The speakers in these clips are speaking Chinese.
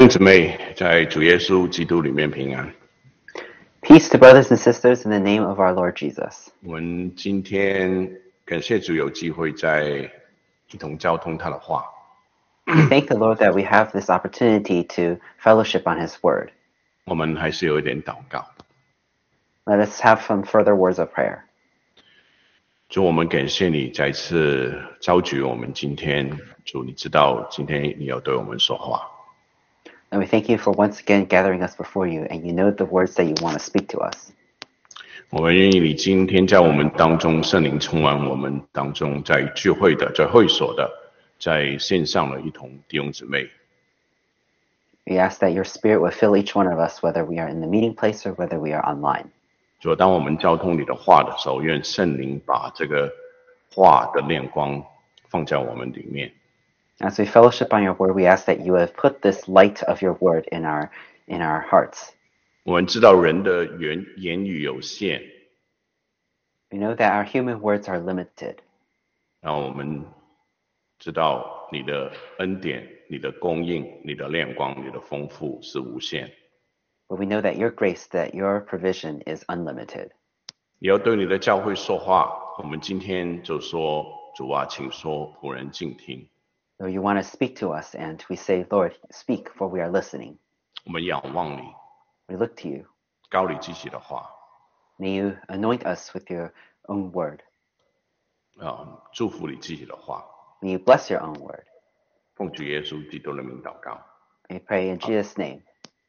兄姊妹在主耶稣基督里面平安。 Peace to brothers and sisters in the name of our Lord Jesus. 我们今天感谢主有机会在一同交通他的话。 We thank the Lord that we have this opportunity to fellowship on His Word. 我们还是有一点祷告。 Let us have some further words of prayer. 主，我们感谢你再次召集我们今天。主，你知道今天你要对我们说话。 And we thank you for once again gathering us before you, and you know the words that you want to speak to us. 我们愿意你今天在我们当中，圣灵充满我们当中，在聚会的，在会所的，在线上的一同弟兄姊妹。 We ask that your Spirit would fill each one of us, whether we are in the meeting place or whether we are online. 主，当我们交通你的话的时候，愿圣灵把这个话的亮光放在我们里面。 As we fellowship on your Word, we ask that you have put this light of your Word in our hearts. 我们知道人的言语有限， We know that our human words are limited. 然后我们知道你的恩典、你的供应、你的亮光、你的丰富是无限。 But we know that your grace, that your provision is unlimited. 也要对你的教会说话。我们今天就说：主啊，请说，仆人静听。 So you want to speak to us, and we say, Lord, speak, for we are listening. 我们仰望你， We look to you. 高你自己的话， May you anoint us with your own word. 祝福你自己的话。 May you bless your own word. 奉主耶稣基督的名祷告。 We pray in Jesus' name.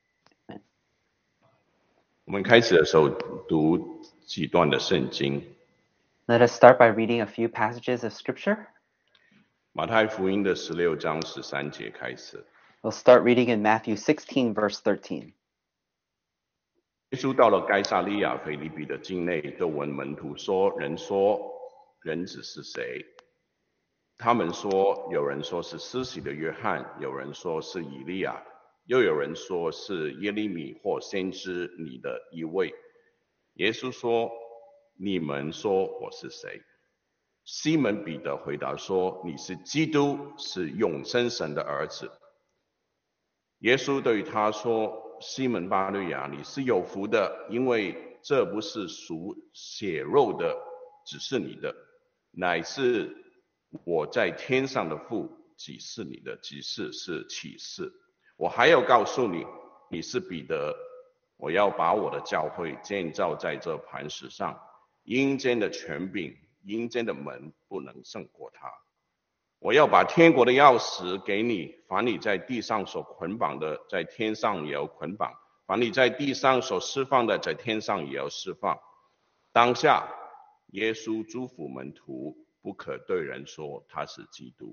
我们开始的时候读几段的圣经。 Let us start by reading a few passages of Scripture. 马太福音的16章13节开始。 We'll start reading in Matthew 16, verse 13. 耶稣到了该撒利亚腓立比的境内，就问门徒说：人子是谁？他们说，有人说是施洗的约翰，有人说是以利亚，又有人说是耶利米或先知里的一位。耶稣说：你们说我是谁？西门彼得回答说：你是基督，是永生神的儿子。耶稣对他说：西门巴略亚，你是有福的，因为这不是属血肉的指示你的，乃是我在天上的父指示你的。指示是启示。我还要告诉你，你是彼得，我要把我的教会建造在这磐石上，阴间的权柄、阴间的门不能胜过它。我要把天国的钥匙给你，凡你在地上所捆绑的，在天上也要捆绑；凡你在地上所释放的，在天上也要释放。当下，耶稣嘱咐门徒，不可对人说他是基督。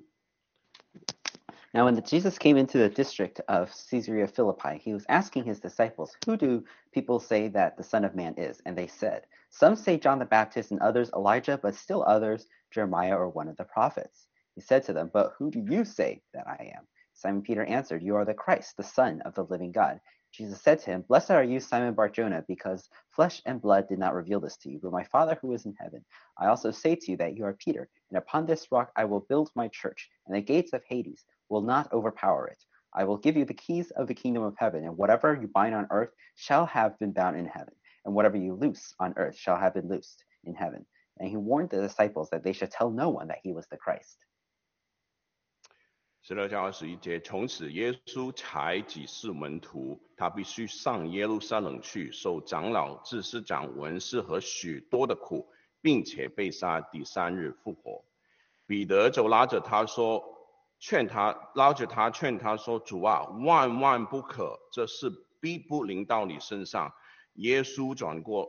Now, when Jesus came into the district of Caesarea Philippi, he was asking his disciples, Who do people say that the Son of Man is? And they said, Some say John the Baptist, and others Elijah, but still others Jeremiah or one of the prophets. He said to them, But who do you say that I am? Simon Peter answered, You are the Christ, the Son of the living God. Jesus said to him, Blessed are you, Simon Bar-Jonah, because flesh and blood did not reveal this to you, but my Father who is in heaven. I also say to you that you are Peter, and upon this rock I will build my church, and the gates of Hades will not overpower it. I will give you the keys of the kingdom of heaven, and whatever you bind on earth shall have been bound in heaven, and whatever you loose on earth shall have been loosed in heaven. And he warned the disciples that they should tell no one that he was the Christ. 16章21节，从此耶稣才指示门徒，他必须上耶路撒冷去，受长老、祭司长、文士和许多的苦，并且被杀，第三日复活。彼得就拉着他劝他说：主啊，万万不可，这事必不临到你身上。耶稣转过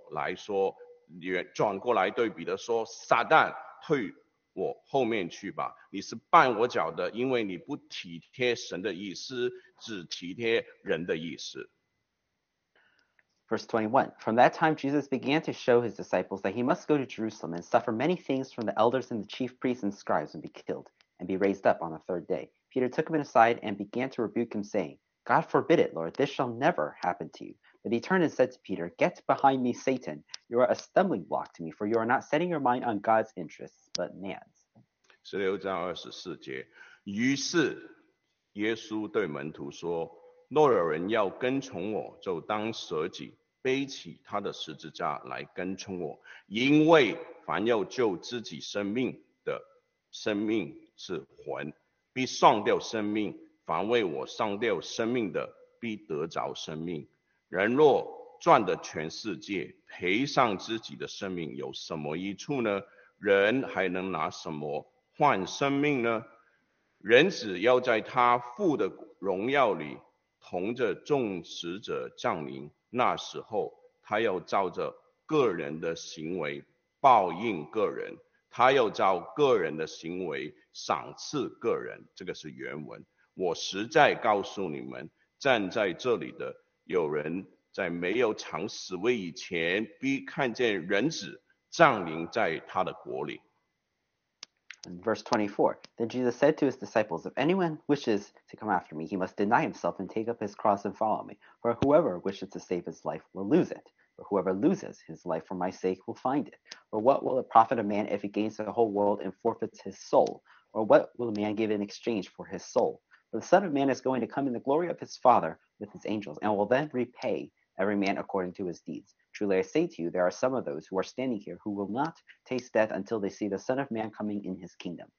来对彼得说：撒旦，退我后面去吧，你是绊我脚的，因为你不体贴神的意思，只体贴人的意思。 Verse 21, From that time Jesus began to show his disciples that he must go to Jerusalem and suffer many things from the elders and the chief priests and scribes and be killed, and be raised up on the third day. Peter took him aside and began to rebuke him, saying, God forbid it, Lord, this shall never happen to you. But he turned and said to Peter, Get behind me, Satan. You are a stumbling block to me, for you are not setting your mind on God's interests, but man's. 16章24节，于是耶稣对门徒说： 若有人要跟从我，就当舍己，背起他的十字架来跟从我。因为凡要救自己生命的，生命是魂，必丧掉生命；凡为我丧掉生命的，必得着生命。人若赚得全世界，赔上自己的生命，有什么益处呢？人还能拿什么换生命呢？人子要在他父的荣耀里同着众使者降临，那时候他要照着个人的行为报应个人，他要照个人的行为赏赐个人。这个是原文。我实在告诉你们，站在这里的有人在没有尝死味以前，必看见人子降临在他的国里。 In verse 24, then Jesus said to his disciples, if anyone wishes to come after me, he must deny himself and take up his cross and follow me. For whoever wishes to save his life will lose it, but whoever loses his life for my sake will find it. For what will it profit a man if he gains the whole world and forfeits his soul? Or what will a man give in exchange for his soul? For the Son of Man is going to come in the glory of his Father with his angels, and will then repay every man according to his deeds. Truly I say to you, there are some of those who are standing here who will not taste death until they see the Son of Man coming in his kingdom.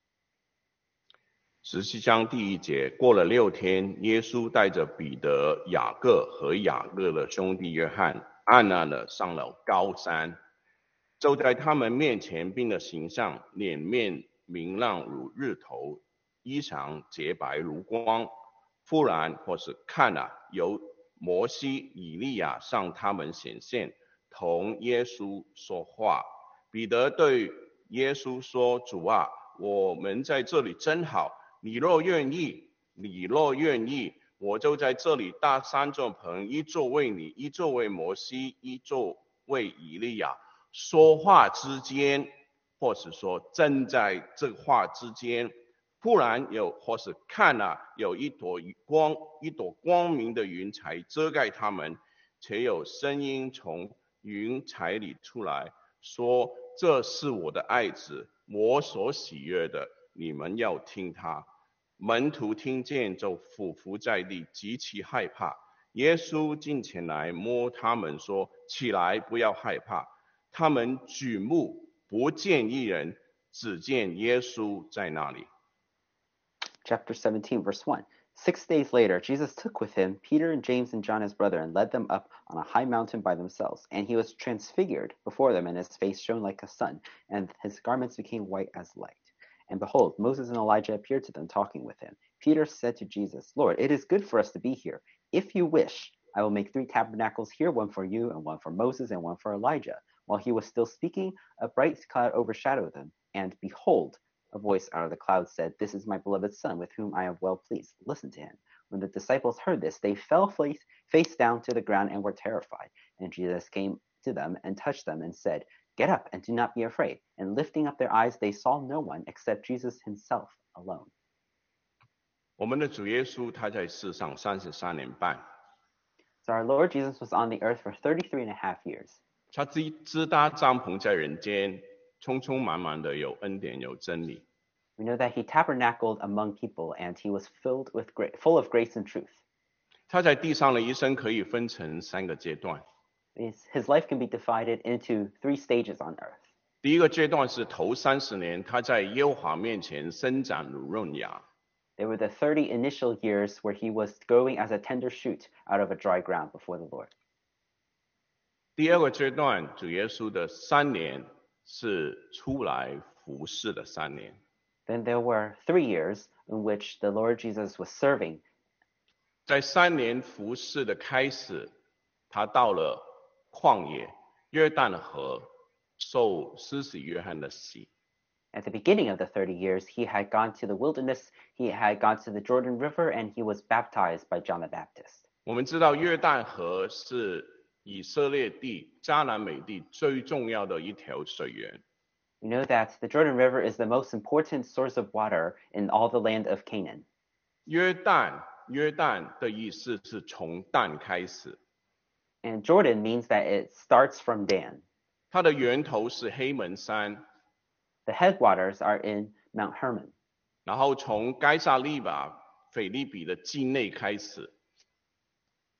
17章第1节，过了6天，耶稣带着彼得、雅各和雅各的兄弟约翰，暗暗的上了高山，就在他们面前，并的形象，脸面明亮如日头，衣裳洁白如光。忽然，或是看啊，有摩西、以利亚向他们显现，同耶稣说话。彼得对耶稣说：“主啊，我们在这里真好。你若愿意，我就在这里搭3座棚，一座为你，一座为摩西，一座为以利亚。”说话之间，或是说正在这话之间，忽然或是看啊，有一朵光明的云彩遮盖他们，且有声音从云彩里出来，说：“这是我的爱子，我所喜悦的，你们要听他。”门徒听见，就俯伏在地，极其害怕。耶稣近前来摸他们，说：“起来，不要害怕。”他们举目不见一人，只见耶稣在那里。 Chapter 17, verse 1. 6 days later, Jesus took with him Peter and James and John his brother and led them up on a high mountain by themselves. And he was transfigured before them, and his face shone like the sun, and his garments became white as light. And behold, Moses and Elijah appeared to them, talking with him. Peter said to Jesus, Lord, it is good for us to be here. If you wish, I will make 3 tabernacles here, one for you, and one for Moses, and one for Elijah. While he was still speaking, a bright cloud overshadowed them, and behold, a voice out of the cloud said, This is my beloved Son, with whom I am well pleased. Listen to him. When the disciples heard this, they fell face down to the ground and were terrified. And Jesus came to them and touched them and said, Get up and do not be afraid. And lifting up their eyes, they saw no one except Jesus himself alone. 我们的主耶稣，他在世上33年半。 So our Lord Jesus was on the earth for 33.5 years. 他支搭帐篷在人间，充充满满的有恩典，有真理。 We know that he tabernacled among people, and he was full of grace and truth. 他在地上的一生可以分成3个阶段。 His life can be divided into 3 stages on earth. 第一个阶段是头30年，他在耶和华面前生长如嫩芽。 There were the 30 initial years where he was growing as a tender shoot out of a dry ground before the Lord. 第二个阶段，主耶稣的3年是出来服侍的3年。 Then there were 3 years in which the Lord Jesus was serving. 在3年服侍的开始，他到了旷野约旦河，受施洗约翰的洗。 At the beginning of the 30 years, he had gone to the wilderness, he had gone to the Jordan River, and he was baptized by John the Baptist. 我们知道约旦河是以色列地迦南美地最重要的一条水源。 We know that the Jordan River is the most important source of water in all the land of Canaan. 约旦的意思是从但开始。 And Jordan means that it starts from Dan. 它的源头是黑门山。 The headwaters are in Mount Hermon. 然后从该撒利巴、腓立比的境内开始。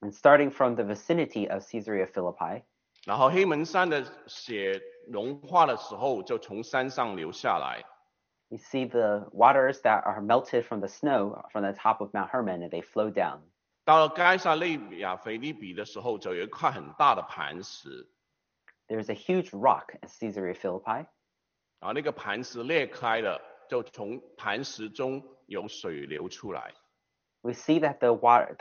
And starting from the vicinity of Caesarea Philippi, 然后黑门山的血融化的时候，就从山上流下来。 we see the waters that are melted from the snow from the top of Mount Hermon, and they flow down. 到了该撒利亚腓立比的时候，就有一块很大的磐石， There's a huge rock at Caesarea Philippi, 然后那个磐石裂开了，就从磐石中有水流出来。 we see that the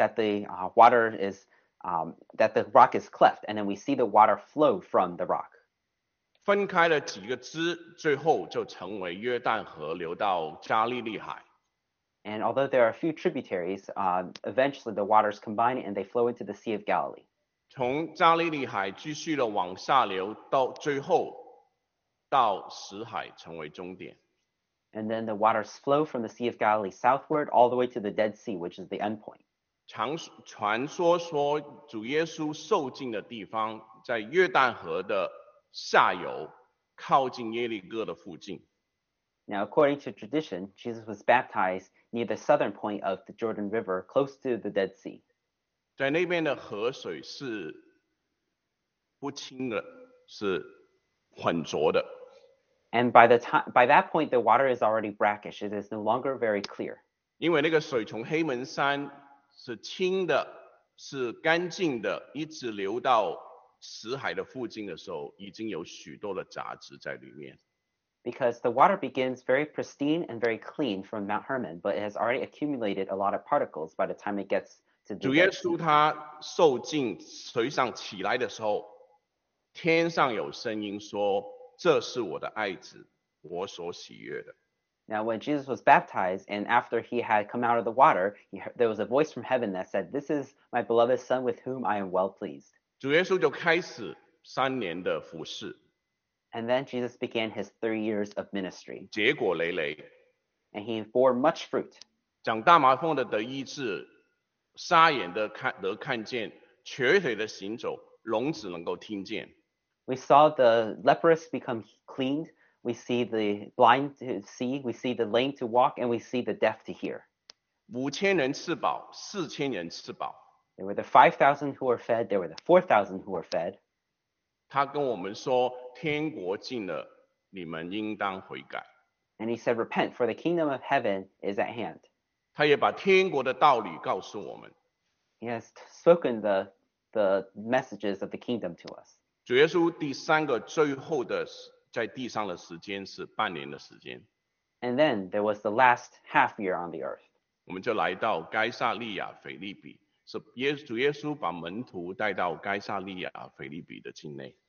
water is that the rock is cleft, and then we see the water flow from the rock. 分开了几个支，最后就成为约旦河，流到加利利海。 And although there are a few tributaries, eventually the waters combine and they flow into the Sea of Galilee. 从加利利海继续的往下流，到最后到死海成为终点。 And then the waters flow from the Sea of Galilee southward all the way to the Dead Sea, which is the end point. 传说主耶稣受尽的地方在约旦河的下游，靠近耶利哥的附近。 Now, according to tradition, Jesus was baptized near the southern point of the Jordan River, close to the Dead Sea. 在那边的河水是不清的，是浑浊的。 And by that point, the water is already brackish. It is no longer very clear. 因为那个水从黑门山是清的，是干净的，一直流到死海的附近的时候，已经有许多的杂质在里面。 Because the water begins very pristine and very clean from Mount Hermon, but it has already accumulated a lot of particles by the time it gets to the 主耶 Dead Sea. 稣他受尽水上起来的时候，天上有声音说：“这是我的爱子，我所喜悦的。” Now, when Jesus was baptized, and after he had come out of the water, there was a voice from heaven that said, "This is my beloved Son with whom I am well pleased." 主耶稣就开始3年的服事， And then Jesus began his 3 years of ministry, 结果累累， and he bore much fruit. 长大麻风的得医治，沙眼的得看见，瘸腿的行走，聋子能够听见。 We saw the leprous become cleaned. We see the blind to see. We see the lame to walk, and we see the deaf to hear. 5000人吃饱，4000人吃饱。 There were the 5,000 who were fed. There were the 4,000 who were fed. 他跟我们说：“天国近了，你们应当悔改。” And he said, "Repent, for the kingdom of heaven is at hand." 他也把天国的道理告诉我们。 He has spoken the messages of the kingdom to us. 主耶稣第3个最后的在地上的时间是半年的时间， And then there was the last half year on the earth. 我们就来到该撒利亚腓立比，是主耶稣把门徒带到该撒利亚腓立比的境内。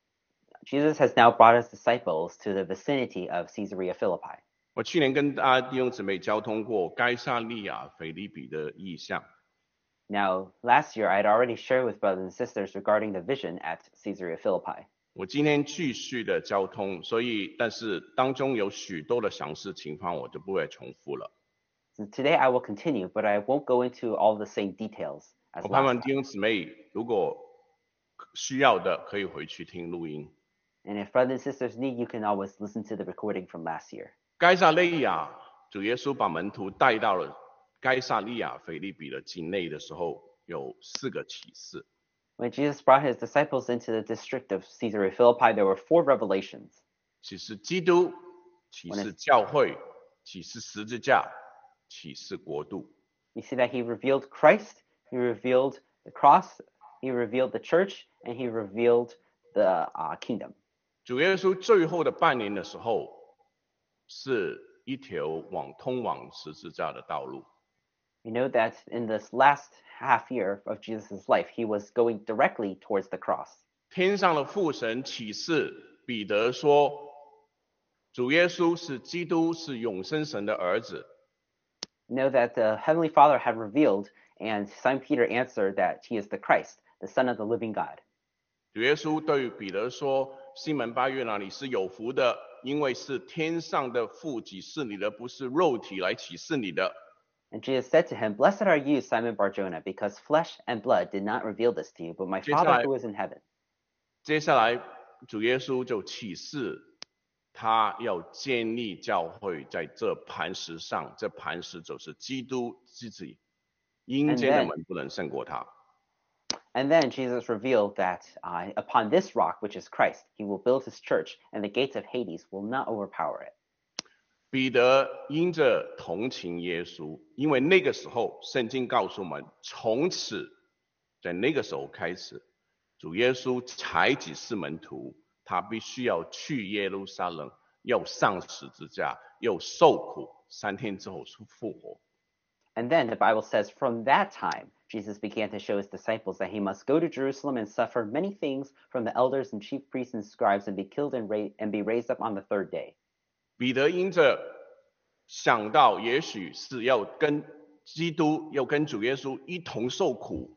Jesus has now brought his disciples to the vicinity of Caesarea Philippi. 我去年跟大家弟兄姊妹交通过该撒利亚腓立比的意象， Now, last year I had already shared with brothers and sisters regarding the vision at Caesarea Philippi. 我今天继续的交通，但是当中有许多的详细情况，我就不会重复了。 So today I will continue, but I won't go into all the same details as 我盼 last 望 time. 弟兄姊妹如果需要的，可以回去听录音。 And if brothers and sisters need, you can always listen to the recording from last year. 该撒利亚，主耶稣把门徒带到了该撒利亚腓立比的境内的时候，有4个启示。 When Jesus brought his disciples into the district of Caesarea Philippi, there were 4 revelations. 启示基督，启示教会，启示十字架，启示国度。 You see that he revealed Christ, he revealed the cross, he revealed the church, and he revealed the kingdom. 主耶稣最后的半年的时候，是一条通往十字架的道路。 You know that in this last half year of Jesus' life, he was going directly towards the cross. 天上的父神启示彼得说，主耶稣是基督，是永生神的儿子。 You know that the Heavenly Father had revealed, and Simon Peter answered that he is the Christ, the Son of the living God. 主耶稣对彼得说：“西门巴约拿，你是有福的，因为是天上的父启示你的，不是肉体来启示你的。” And Jesus said to him, "Blessed are you, Simon Bar-Jonah, because flesh and blood did not reveal this to you, but my Father who is in heaven." 接下来，主耶稣就启示他要建立教会在这磐石上，这磐石就是基督自己，阴间的门不能胜过他。 And then Jesus revealed that upon this rock, which is Christ, he will build his church, and the gates of Hades will not overpower it. 彼得因着同情耶稣，因为那个时候圣经告诉我们，从此在那个时候开始，主耶稣才指示门徒，他必须要去耶路撒冷，要上十字架，要受苦，3天之后复活。 And then the Bible says, from that time, Jesus began to show his disciples that he must go to Jerusalem and suffer many things from the elders and chief priests and scribes and be killed and be raised up on the third day. 彼得因着想到也许是要跟基督，要跟主耶稣一同受苦。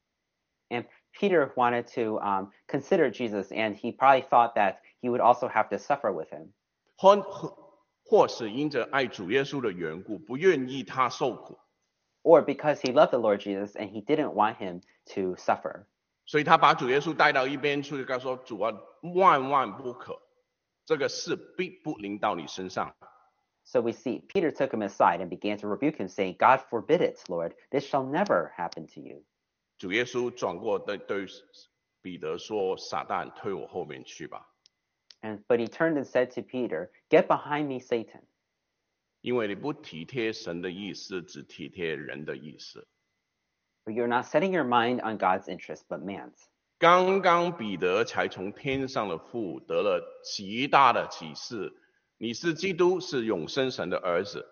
And Peter wanted to consider Jesus, and he probably thought that he would also have to suffer with him. 或是因着爱主耶稣的缘故，不愿意他受苦。 Or because he loved the Lord Jesus and he didn't want him to suffer. 所以他把主耶稣带到一边去，跟他说：“主啊，万万不可，这个事必不临到你身上。” So we see Peter took him aside and began to rebuke him, saying, God forbid it, Lord, this shall never happen to you. 主耶稣转过对彼得说：“撒旦，退我后面去吧。” But he turned and said to Peter, Get behind me, Satan. 因为你不体贴神的意思，只体贴人的意思。 For you're not setting your mind on God's interest, but man's. 刚刚彼得才从天上的父得了极大的启示，你是基督，是永生神的儿子。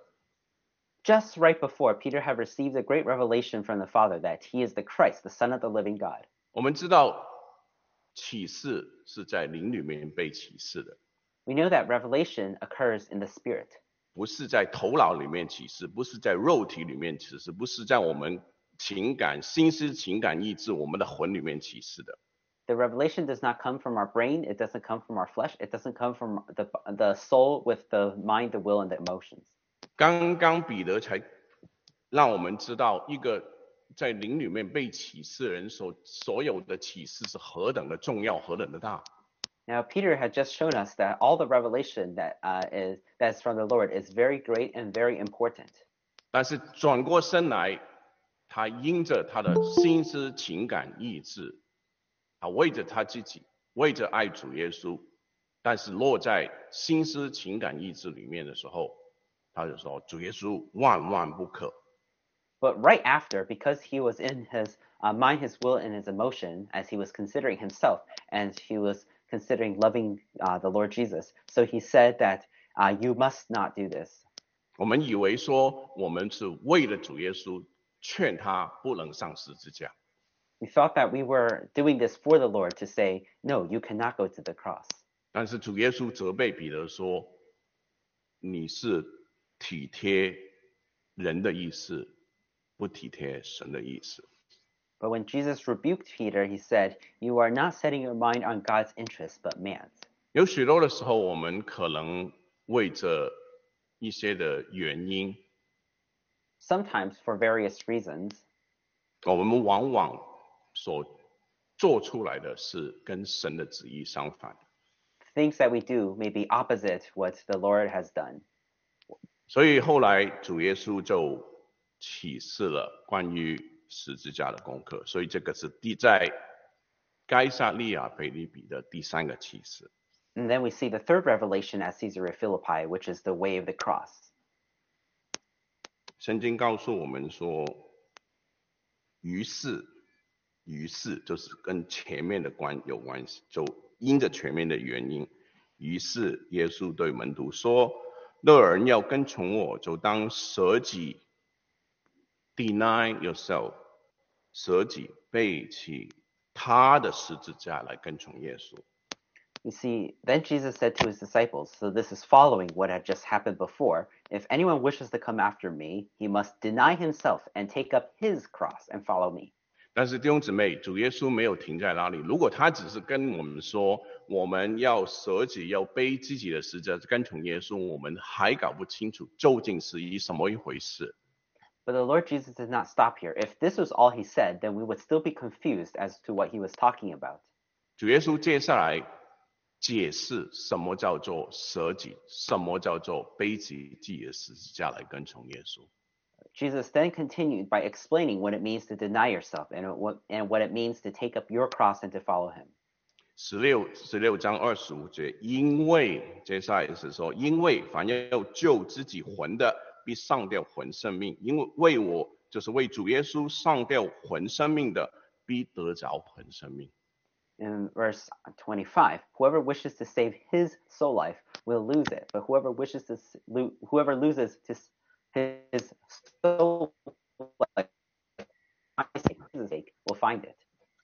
Just right before, Peter had received a great revelation from the Father that he is the Christ, the Son of the living God. 我们知道启示是在灵里面被启示的。 We know that revelation occurs in the Spirit. 不是在头脑里面启示，不是在肉体里面启示，不是在我们情感、心思、情感、意志，我们的魂里面启示的。 The revelation does not come from our brain. It doesn't come from our flesh. It doesn't come from the soul with the mind, the will, and the emotions. 刚刚彼得才让我们知道，一个在灵里面被启示的人所有的启示是何等的重要，何等的大。 Now, Peter had just shown us that all the revelation that's from the Lord is very great and very important. 但是转过身来，他因着他的心思、情感、意志，他为着他自己，为着爱主耶稣，但是落在心思、情感、意志里面的时候，他就说：“主耶稣，万万不可。” But right after, because he was in his mind, his will, and his emotion, as he was considering himself, and he was considering loving the Lord Jesus. So he said that you must not do this. 我们以为说我们是为了主耶稣劝他不能上十字架。 We thought that we were doing this for the Lord to say, no, you cannot go to the cross. 但是主耶稣责备彼得说：“你是体贴人的意思，不体贴神的意思。” But when Jesus rebuked Peter, he said, You are not setting your mind on God's interest, but man's. 有许多的时候，我们可能为着一些的原因， Sometimes for various reasons, 我们往往所做出来的是跟神的旨意相反。 things that we do may be opposite what the Lord has done. 所以后来主耶稣就启示了关于十字架的功课，所以这个是在该撒利亚腓立比的第3个启示。 And then we see the third revelation at Caesarea Philippi, which is the way of the cross. 圣经告诉我们说，于是就是跟前面的有关系，就因着前面的原因，于是耶稣对门徒说：“若有人要跟从我，就当舍己 ，deny yourself， 舍己背起他的十字架来跟从耶稣。” You see, then Jesus said to his disciples, so this is following what had just happened before, if anyone wishes to come after me, he must deny himself and take up his cross and follow me. 但是弟兄姊妹，主耶稣没有停在那里。如果他只是跟我们说，我们要舍己，要背自己的十字架跟从耶稣，我们还搞不清楚究竟是什么一回事。 But the Lord Jesus did not stop here. If this was all he said, then we would still be confused as to what he was talking about. 主耶稣接下来解释什么叫做舍己，什么叫做背起自己的十字架来跟从耶稣。 Jesus then continued by explaining what it means to deny yourself and what it means to take up your cross and to follow him. 16章25节，因为接下来是说，因为凡要救自己魂的，必上吊魂生命；因为为我，就是为主耶稣上吊魂生命的，必得着魂生命。 In verse 25, whoever wishes to save his soul life will lose it, but whoever loses his soul life for his sake will find it.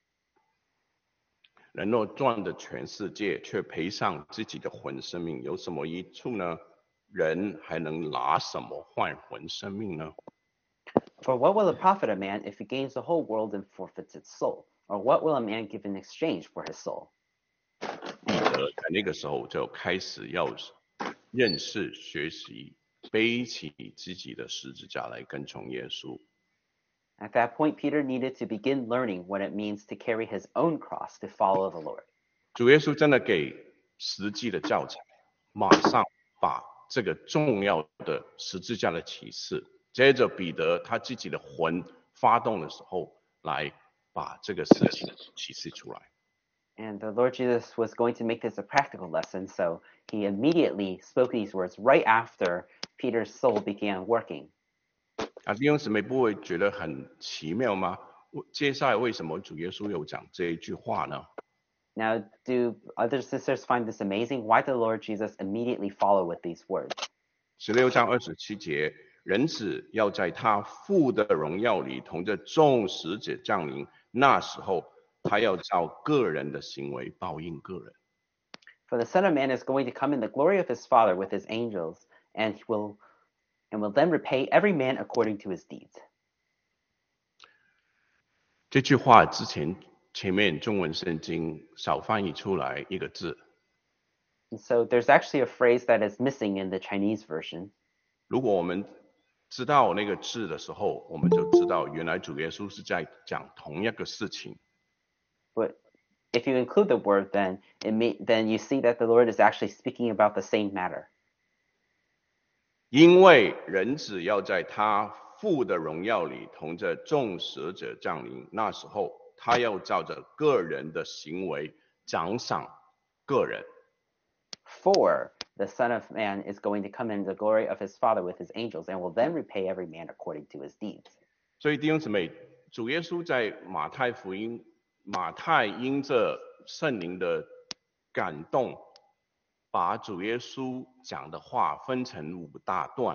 人若赚得全世界，却赔上自己的魂生命，有什么益处呢？人还能拿什么换魂生命呢？ For what will it profit a man if he gains the whole world and forfeits its soul? Or what will a man give in exchange for his soul? 彼得在那个时候就开始要认识、学习，背起自己的十字架来跟从耶稣。 At that point, Peter needed to begin learning what it means to carry his own cross to follow the Lord. 主耶稣真的给实际的教材，马上把这个重要的十字架的启示，接着彼得他自己的魂发动的时候，来把这个事情启示出来。 And the Lord Jesus was going to make this a practical lesson, so he immediately spoke these words right after Peter's soul began working. 弟兄姊妹不会觉得很奇妙吗？接下来为什么主耶稣又讲这一句话呢？ Now, do other sisters find this amazing? Why did the Lord Jesus immediately follow with these words? 16章27节，人子要在他父的荣耀里同着众使者降临，那时候他要照个人的行为报应个人。 For the Son of Man is going to come in the glory of his Father with his angels, and will then repay every man according to his deeds. 这句话前面中文圣经少翻译出来一个字。 And so there's actually a phrase that is missing in the Chinese version. 如果我们知道那个字的时候，我们就知道原来主耶稣是在讲同一个事情。 But if you include the word, then you see that the Lord is actually speaking about the same matter. 因为人子要在他父的荣耀里同着众使者降临，那时候他要照着个人的行为奖赏个人。 For the Son of Man is going to come in the glory of his Father with his angels, and will then repay every man according to his deeds. 所以弟兄姊妹，主耶稣在马太因着圣灵的感动，把主耶稣讲的话分成5大段。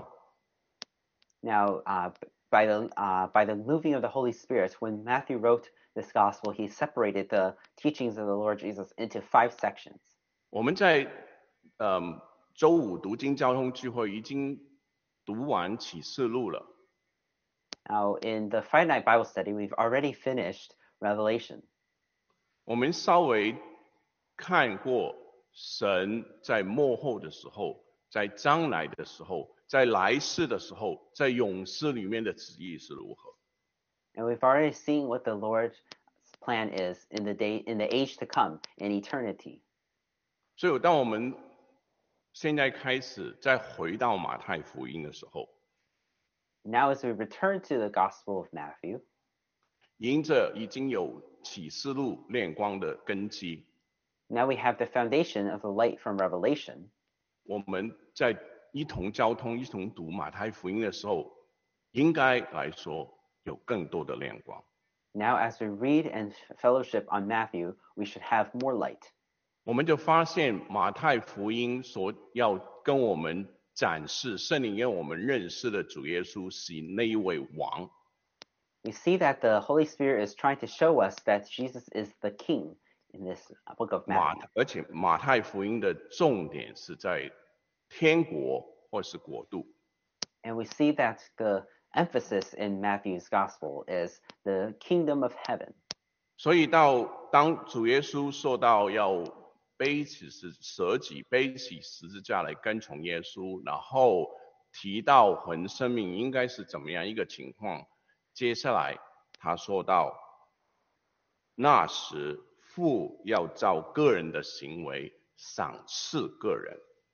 Now, by the moving of the Holy Spirit, when Matthew wrote this gospel, he separated the teachings of the Lord Jesus into 5 sections. 我们在周五读经交通聚会已经读完启示录了。 Now, in the Friday night Bible study, we've already finished Revelation. 我们稍微看过神在末后的时候，在将来的时候，在来世的时候，在永世里面的旨意是如何。 And we've already seen what the Lord's plan is in the age to come, in eternity. 所以当我们现在开始再回到马太福音的时候， Now, as we return to the Gospel of Matthew, 迎着已经有启示录亮光的根基， now we have the foundation of the light from Revelation. 我们在一同交通、一同读马太福音的时候，应该来说有更多的亮光。 Now, as we read and fellowship on Matthew, we should have more light. 我们就发现马太福音所要跟我们展示圣灵让我们认识的主耶稣是那一位王。 We see that the Holy Spirit is trying to show us that Jesus is the King in this book of Matthew. 而且马太福音的重点是在天国或是国度。 And we see that the emphasis in Matthew's gospel is the kingdom of heaven. 所以当主耶稣说到要背起舍己，背起十字架来跟从耶稣，然后提到魂生命应该是怎么样一个情况，接下来他说到，那时父要照个人的行为赏赐个人。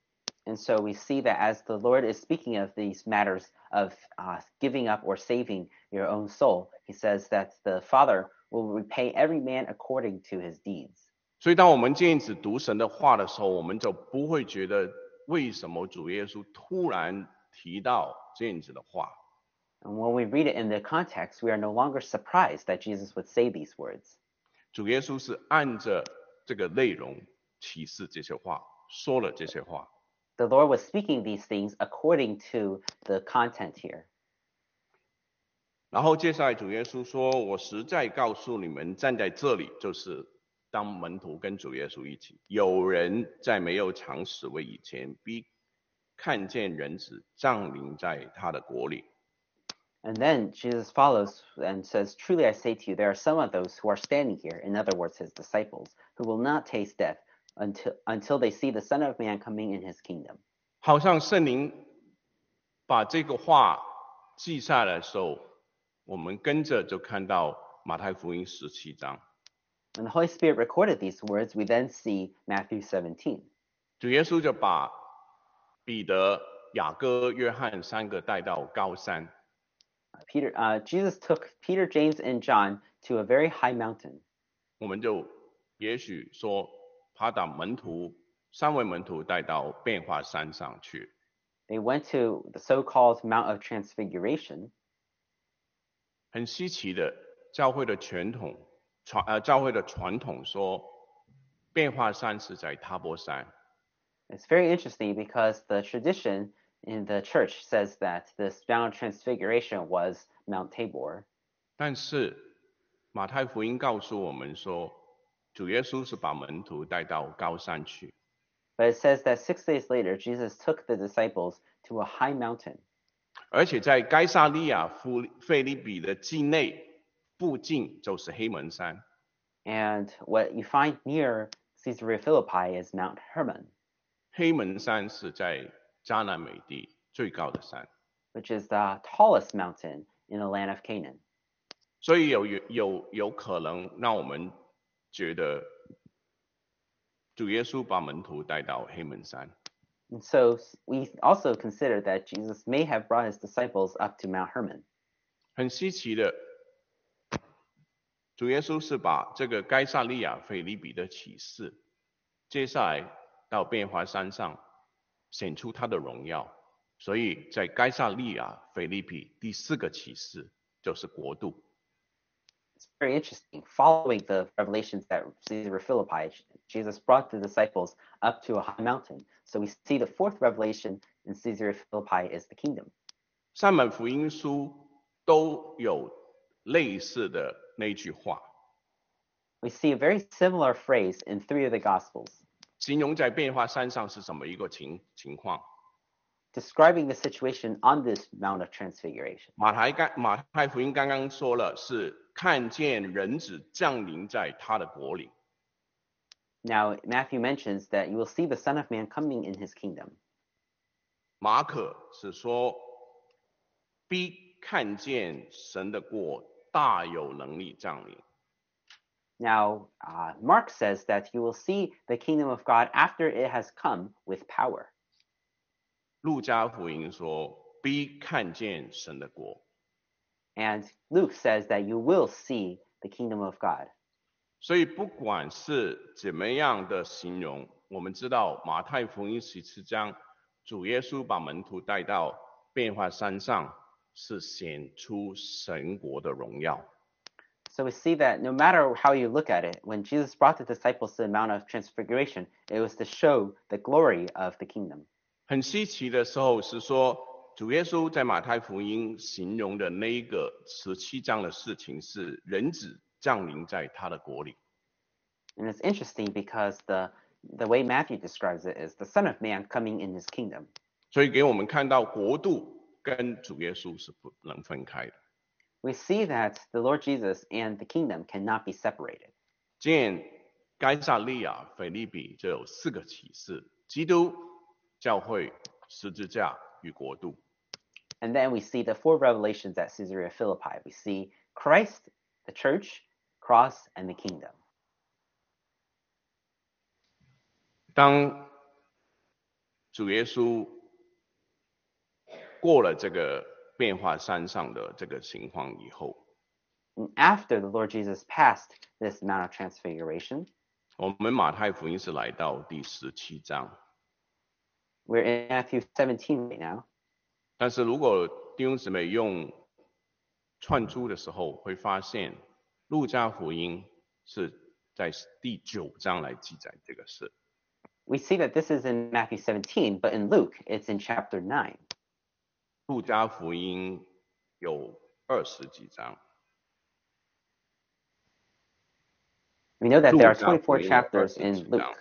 And so we see that as the Lord is speaking of these matters of giving up or saving your own soul, he says that the Father will repay every man according to his deeds. 所以当我们这样子读神的话的时候，我们就不会觉得为什么主耶稣突然提到这样子的话。 And when we read it in the context, we are no longer surprised that Jesus would say these words. 主耶稣是按着这个内容启示这些话，说了这些话。 The Lord was speaking these things according to the content here. 然后接下来主耶稣说：“我实在告诉你们，站在这里就是当门徒跟主耶稣一起。有人在没有尝死味以前，必看见人子降临在他的国里。” And then Jesus follows and says, Truly I say to you, there are some of those who are standing here, in other words, his disciples, who will not taste death until they see the Son of Man coming in his kingdom. 好像圣灵把这个话记下来的时候，我们跟着就看到马太福音17章。 When the Holy Spirit recorded these words, we then see Matthew 17. 主耶稣就把彼得、雅各、约翰三个带到高山。 Jesus took Peter, James, and John to a very high mountain. 我们就也许说，他把三位门徒带到变化山上去。 They went to the so-called Mount of Transfiguration. 很稀奇的，教会的传统说，变化山是在塔伯山。 It's very interesting because the tradition in the church says that this Mount of Transfiguration was Mount Tabor. 但是马太福音告诉我们说，主耶稣是把门徒带到高山去。 But it says that 6 days later, Jesus took the disciples to a high mountain. 而且在该撒利亚腓立比的境内附近就是黑门山。 And what you find near Caesarea Philippi is Mount Hermon. 黑门山是在迦南美地最高的山， which is the tallest mountain in the land of Canaan. 所以有可能让我们觉得主耶稣把门徒带到黑门山。 And so we also consider that Jesus may have brought his disciples up to Mount Hermon. 很稀奇的，主耶稣是把这个该撒利亚腓立比的启示，接下来到变化山上显出他的荣耀。所以在该撒利亚腓立比第4个启示就是国度。 It's very interesting. Following the revelations at Caesarea Philippi, Jesus brought the disciples up to a high mountain. So we see the 4th revelation in Caesarea Philippi is the kingdom. 3本福音书都有类似的那句话。 We see a very similar phrase in 3 of the Gospels. 形容在变化山上是什么一个情况？ Describing the situation on this Mount of Transfiguration. 马太福音刚刚说了，是看见人子降临在他的国里。 Now, Matthew mentions that you will see the Son of Man coming in his kingdom. 马可是说，必看见神的国大有能力降临。 Now, Mark says that you will see the kingdom of God after it has come with power. 路加福音说，必看见神的国。 And Luke says that you will see the kingdom of God. 所以不管是怎么样的形容，我们知道马太福音17章，主耶稣把门徒带到变化山上，是显出神国的荣耀。 So we see that no matter how you look at it, when Jesus brought the disciples to the Mount of Transfiguration, it was to show the glory of the kingdom. 很稀奇的时候是说，主耶稣在马太福音形容的那一个17章的事情是人子降临在他的国里。 And it's interesting because the way Matthew describes it is the Son of Man coming in his kingdom. 所以给我们看到国度跟主耶稣是不能分开的。 We see that the Lord Jesus and the kingdom cannot be separated. 见该撒利亚腓立比就有4个启示：基督、教会、十字架与国度。 And then we see the 4 revelations at Caesarea Philippi. We see Christ, the church, cross, and the kingdom. 当主耶稣过了这个变化山上的这个情况以后， And after the Lord Jesus passed this Mount of Transfiguration, 我们马太福音是来到第17章。 we're in Matthew 17 right now. 但是如果弟兄姊妹用串珠的时候，会发现路加福音是在第9章来记载这个事。 We see that this is in Matthew 17, but in Luke, it's in chapter 9. 路加福音有20几章， We know that there are 路加福 24 音有 chapters 20 in 几 Luke. 章。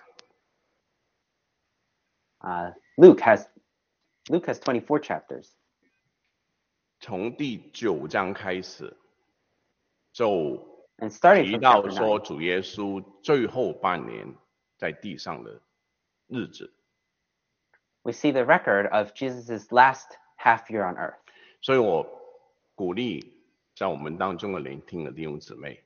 Luke has 24 chapters. 从第9章开始，就 And starting 提 from 到 chapter 说 9, 主耶稣最后半年在地上的日子。 we see the record of Jesus' last half year on earth. 所以我鼓励在我们当中的聆听的弟兄姊妹，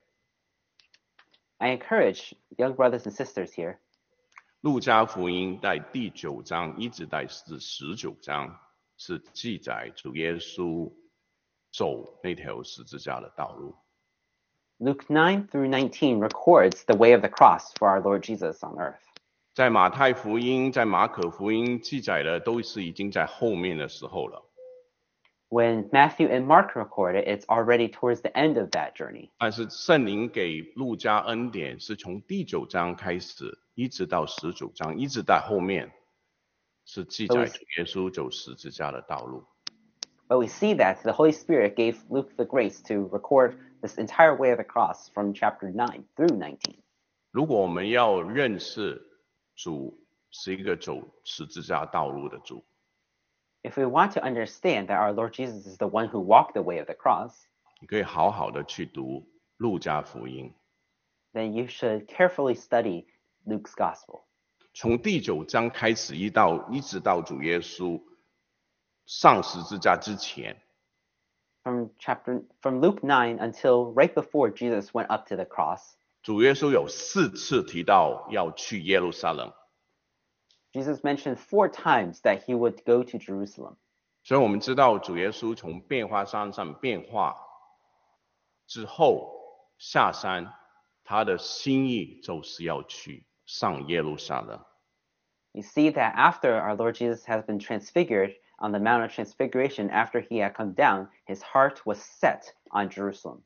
I encourage young brothers and sisters here. 路加福音在第9章一直到第19章是记载主耶稣走那条十字架的道路。 Luke 9 through 19 records the way of the cross for our Lord Jesus on earth. 在马太福音、在马可福音记载的都是已经在后面的时候了。 When Matthew and Mark record it, it's already towards the end of that journey. 但是圣灵给路加恩典是从第9章开始，一直到19章，一直到后面是记载主耶稣走十字架的道路。 But we see that the Holy Spirit gave Luke the grace to record this entire way of the cross from chapter 9 through 19. 如果我们要认识主是一个走十字架道路的主， If we want to understand that our Lord Jesus is the one who walked the way of the cross, 你可以好好的去读路加福音。 then you should carefully study Luke's gospel. 从第9章开始，一直到主耶稣上十字架之前， From Luke 9 until right before Jesus went up to the cross, 主耶稣有4次提到要去耶路撒冷。 Jesus mentioned 4 times that he would go to Jerusalem. 所以我们知道主耶稣从变化山上变化之后下山，他的心意就是要去上耶路撒冷。 You see that after our Lord Jesus has been transfigured on the Mount of Transfiguration, after he had come down, his heart was set on Jerusalem.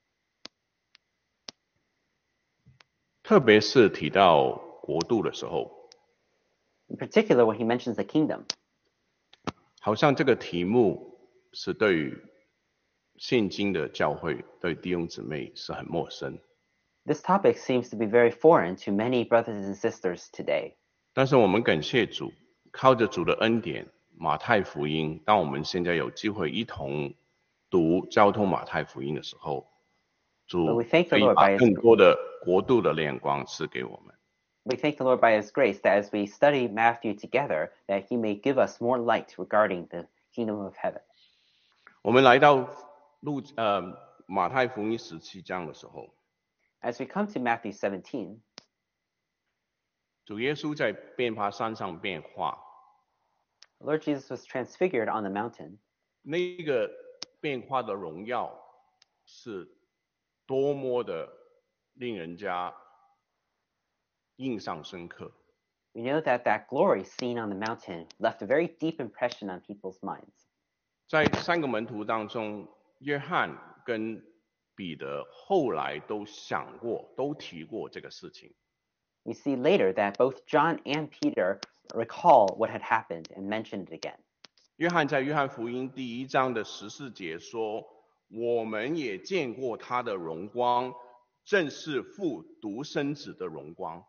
特别是提到国度的时候， In particular, when he mentions the kingdom, 好像这个题目是对于现今的教会对弟兄姊妹是很陌生。 this topic seems to be very foreign to many brothers and sisters today. 但是我们感谢主，靠着主的恩典，马太福音，当我们现在有机会一同读交通马太福音的时候，主 But we thank the 可以 Lord 把 by his 更多的国度的亮光赐给我们。 We thank the Lord by his grace that as we study Matthew together, that he may give us more light regarding the kingdom of heaven. 我们来到马太福音17章的时候， As we come to Matthew 17, 主耶稣在变化山上变化， Lord Jesus was transfigured on the mountain. 那个变化的荣耀是多么的令人家印象深刻。 We know that that glory seen on the mountain left a very deep impression on people's minds. 在3个门徒当中，约翰跟彼得后来都想过，都提过这个事情。 We see later that both John and Peter recall what had happened and mentioned it again. 约翰在约翰福音第1章的14节说：“我们也见过他的荣光，正是父独生子的荣光。”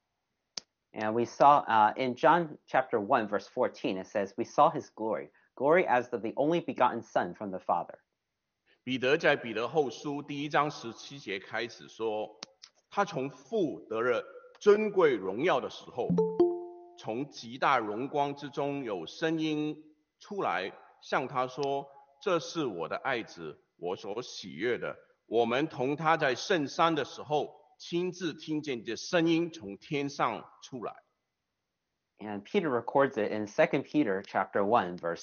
And we saw in John chapter 1, verse 14, it says, we saw his glory, glory as of the only begotten Son from the Father. 彼得在彼得后书第1章17节开始说：“他从父得了尊贵荣耀的时候，从极大荣光之中有声音出来，向他说：‘这是我的爱子，我所喜悦的。’我们同他在圣山的时候，亲自听见这声音从天上出来。” And Peter records it in 2 Peter chapter 1, verse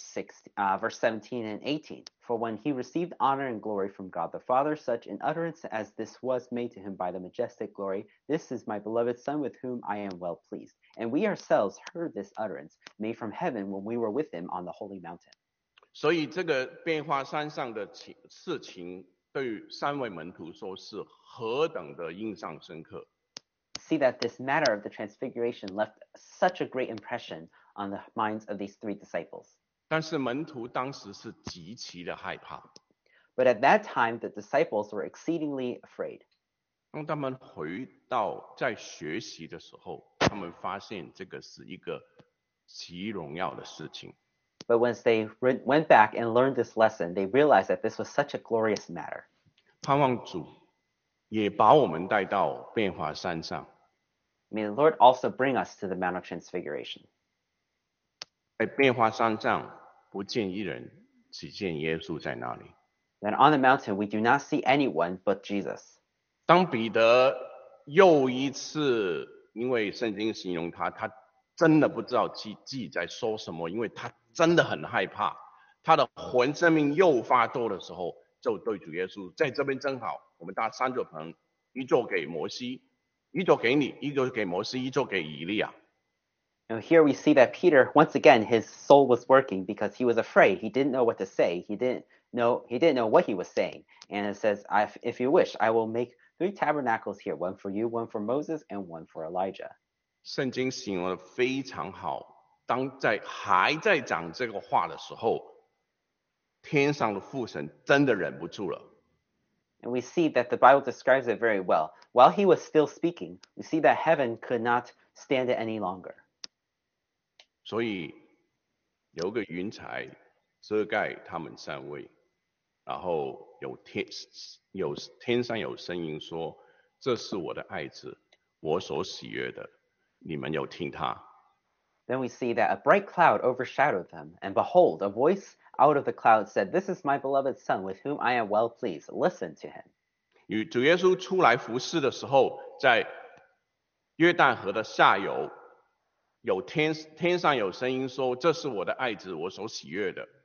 17 and 18. For when he received honor and glory from God the Father, such an utterance as this was made to him by the majestic glory, "This is my beloved Son with whom I am well pleased." And we ourselves heard this utterance made from heaven when we were with him on the holy mountain. 所以这个变化山上的事情，对于三位门徒说是何等的印象深刻。 See that this matter of the transfiguration left such a great impression on the minds of these 3 disciples. 但是门徒当时是极其的害怕。 But at that time, the disciples were exceedingly afraid. 当他们回到在学习的时候，他们发现这个是一个极荣耀的事情。 But once they went back and learned this lesson, they realized that this was such a glorious matter. 盼望主也把我们带到变化山上。 May the Lord also bring us to the Mount of Transfiguration. 在变化山上不见一人，只见耶稣在那里。 Then on the mountain, we do not see anyone but Jesus. 当彼得又一次，因为圣经形容他真的不知道自己在说什么，因为他真的很害怕，他的魂生命又发作的时候，就对主耶稣，在这边正好，我们搭3座棚，一座给摩西，一座给你，一座给摩西，一座给以利亚。 Now here we see that Peter, once again, his soul was working because he was afraid. He didn't know what to say. He didn't know what he was saying. And it says, if you wish, I will make 3 tabernacles here, one for you, one for Moses, and one for Elijah. 圣经形容的非常好，当还在讲这个话的时候，天上的父神真的忍不住了。 And we see that the Bible describes it very well. While he was still speaking, we see that heaven could not stand it any longer. 所以有个云彩遮盖他们3位，然后天上有声音说：“这是我的爱子，我所喜悦的，你们有听他。” Then we see that a bright cloud overshadowed them, and behold, a voice out of the cloud said, "This is my beloved Son, with whom I am well pleased. Listen to him." 与主耶稣出来服侍的时候，在约旦河的下游，天上有声音说：“这是我的爱子，我所喜悦的。”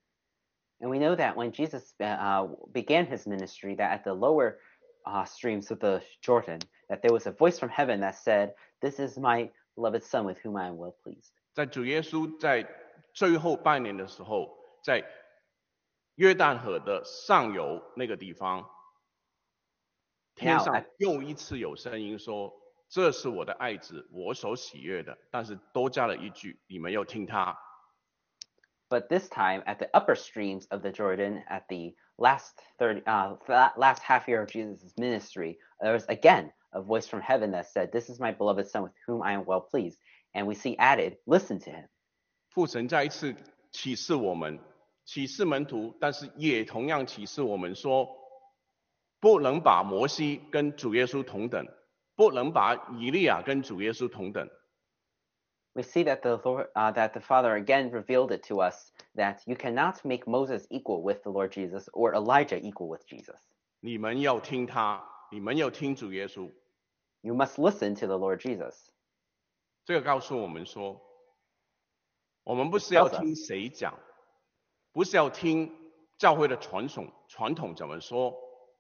And we know that when Jesus began his ministry, that at the lower streams of the Jordan, that there was a voice from heaven that said, "This is my beloved Son, with whom I am well pleased." 在主耶稣在最后半年的时候，在约旦河的上游那个地方，天上又一次有声音说：“这是我的爱子，我所喜悦的。”但是多加了一句：“你们要听他。” But this time, at the upper streams of the Jordan, at the last half year of Jesus' ministry, there was again a voice from heaven that said, "This is my beloved Son, with whom I am well pleased." And we see added, "Listen to him." 父神再一次启示我们，启示门徒，但是也同样启示我们说，不能把摩西跟主耶稣同等，不能把以利亚跟主耶稣同等。 We see that the Father again revealed it to us that you cannot make Moses equal with the Lord Jesus or Elijah equal with Jesus. 你们要听他，你们要听主耶稣。 You must listen to the Lord Jesus. 这个告诉我们说，我们不是要听谁讲，不是要听教会的传统怎么说。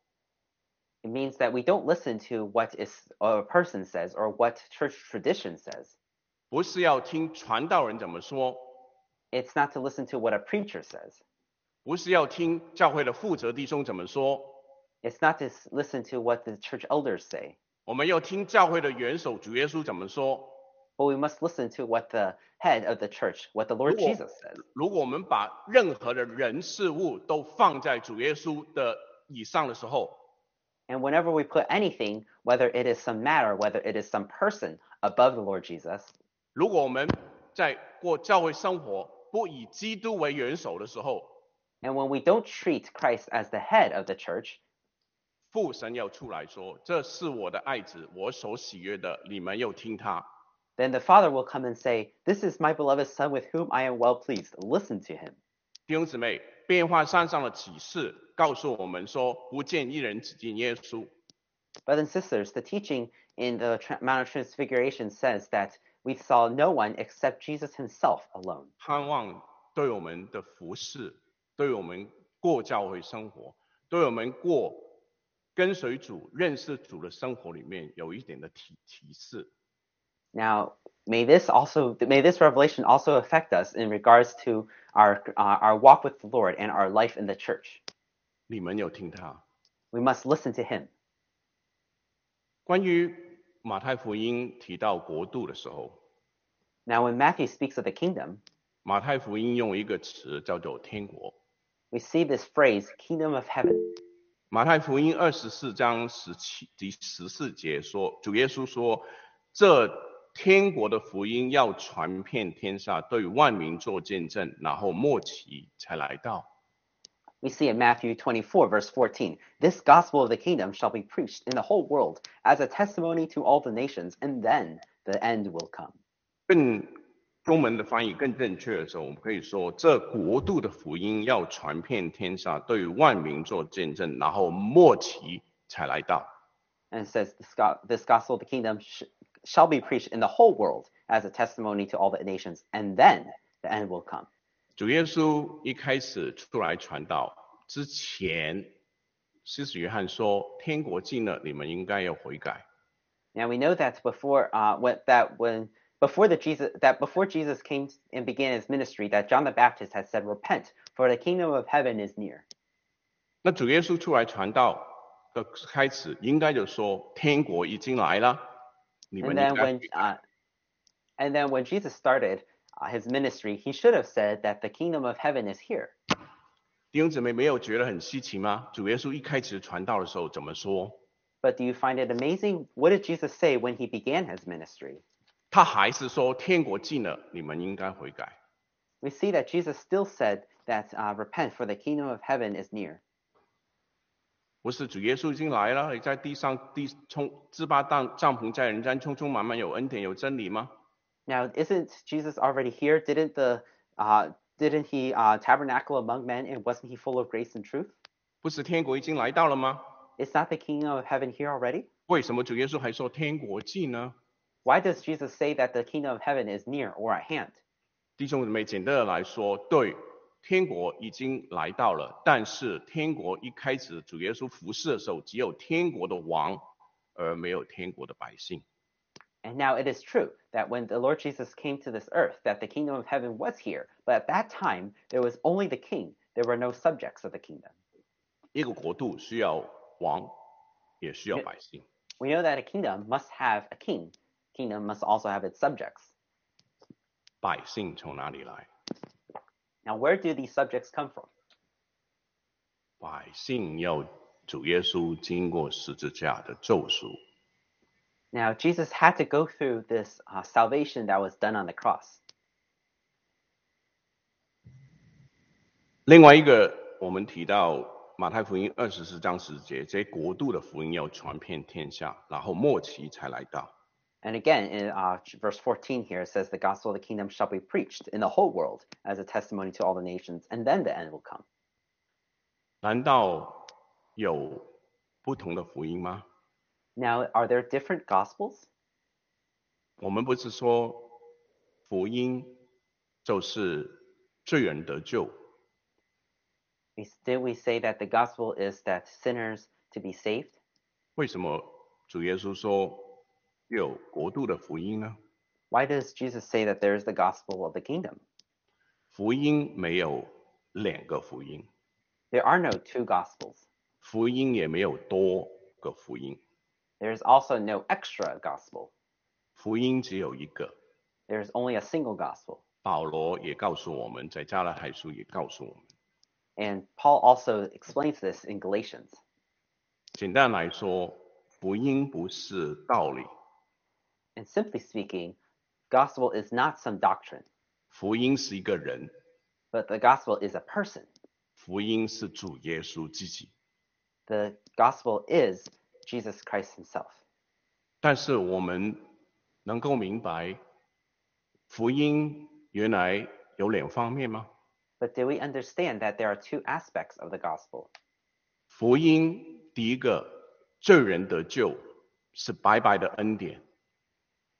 It means that we don't listen to what a person says or what church tradition says. 不是要听传道人怎么说。 It's not to listen to what a preacher says. 不是要听教会的负责弟兄怎么说。 It's not to listen to what the church elders say. 我们要听教会的元首主耶稣怎么说。 But we must listen to what the head of the church, what the Lord Jesus says. 如果我们把任何的人事物都放在主耶稣的以上的时候， And whenever we put anything, whether it is some matter, whether it is some person above the Lord Jesus, 如果我们在过教会生活不以基督为元首的时候， and when we don't treat Christ as the head of the church, 父神要出来说：“这是我的爱子，我所喜悦的，你们要听他。” then the Father will come and say, "This is my beloved Son, with whom I am well pleased. Listen to him." 弟兄姊妹，变化山上的启示告诉我们说，不见一人，只见耶稣。 Brothers and sisters, the teaching in the Mount of Transfiguration says that we saw no one except Jesus himself alone. 盼望对我们的服事，对我们过教会生活，对我们过跟随主、认识主的生活里面有一点的提示。 Now, may this revelation also affect us in regards to our walk with the Lord and our life in the church. 你们有听他？ We must listen to him. 关于马太福音提到国度的时候， Now, when Matthew speaks of the kingdom, 马太福音用一个词叫做天国。 we see this phrase, kingdom of heaven. 马太福音24章第14节说，主耶稣说，这天国的福音要传遍天下，对万民做见证，然后末期才来到。 We see in Matthew 24, verse 14, this gospel of the kingdom shall be preached in the whole world as a testimony to all the nations, and then the end will come. 中文的翻译更正确的时候，我们可以说，这国度的福音要传遍天下，对万民做见证，然后末期才来到。 And it says, this gospel of the kingdom shall be preached in the whole world as a testimony to all the nations, and then the end will come. 主耶稣一开始出来传道之前，施洗约翰说：“天国近了，你们应该要悔改。” Now we know that before Jesus came and began his ministry, that John the Baptist had said, "Repent, for the kingdom of heaven is near." 那主耶稣出来传道的开始，应该就说：“天国已经来了，你们 And 应 then 该 when 悔改。” when Jesus started his ministry, he should have said that the kingdom of heaven is here. 弟兄姊妹没有觉得很稀奇吗？主耶稣一开始传道的时候怎么说？ But do you find it amazing? What did Jesus say when he began his ministry? 他还是说：“天国近了，你们应该悔改。” We see that Jesus still said that repent, for the kingdom of heaven is near. 不是主耶稣已经来了，你在地上置办帐篷，在人间充充满满有恩典有真理吗？ Now, isn't Jesus already here? Didn't he tabernacle among men, and wasn't he full of grace and truth? 不是天国已经来到了吗？ Is not the kingdom of heaven here already? 为什么主耶稣还说天国近呢？ Why does Jesus say that the kingdom of heaven is near or at hand? 弟兄姊妹，简单的来说，对，天国已经来到了，但是天国一开始主耶稣服侍的时候，只有天国的王，而没有天国的百姓。 And now it is true that when the Lord Jesus came to this earth, that the kingdom of heaven was here, but at that time there was only the king. There were no subjects of the kingdom. 一个国度需要王，也需要百姓。 We know that a kingdom must have a king. Kingdom must also have its subjects. 百姓从哪里来？ Now, where do these subjects come from? 百姓要主耶稣经过十字架的救赎。 Now, Jesus had to go through this salvation that was done on the cross. 另外一个，我们提到马太福音24章10节，这国度的福音要传遍天下，然后末期才来到。 And again, in verse 14 here, it says, the gospel of the kingdom shall be preached in the whole world as a testimony to all the nations, and then the end will come. 难道有不同的福音吗？ Now, are there different gospels? 我们不是说福音就是罪人得救， Did we say that the gospel is that sinners to be saved? 为什么主耶稣说有国度的福音呢？ Why does Jesus say that there is the gospel of the kingdom? 福音没有两个福音， There are no two gospels. 福音也没有多个福音， There is also no extra gospel. 福音只有一个。 There is only a single gospel. 保罗也告诉我们，在加拉太书也告诉我们， And Paul also explains this in Galatians. 简单来说，福音不是道理， And simply speaking, gospel is not some doctrine, 福音是一个人， but the gospel is a person. 福音是主耶稣自己。 The gospel is Jesus Christ himself. 但是我们能够明白，福音原来有两方面吗？ But do we understand that there are two aspects of the gospel? 福音第一个，罪人得救是白白的恩典，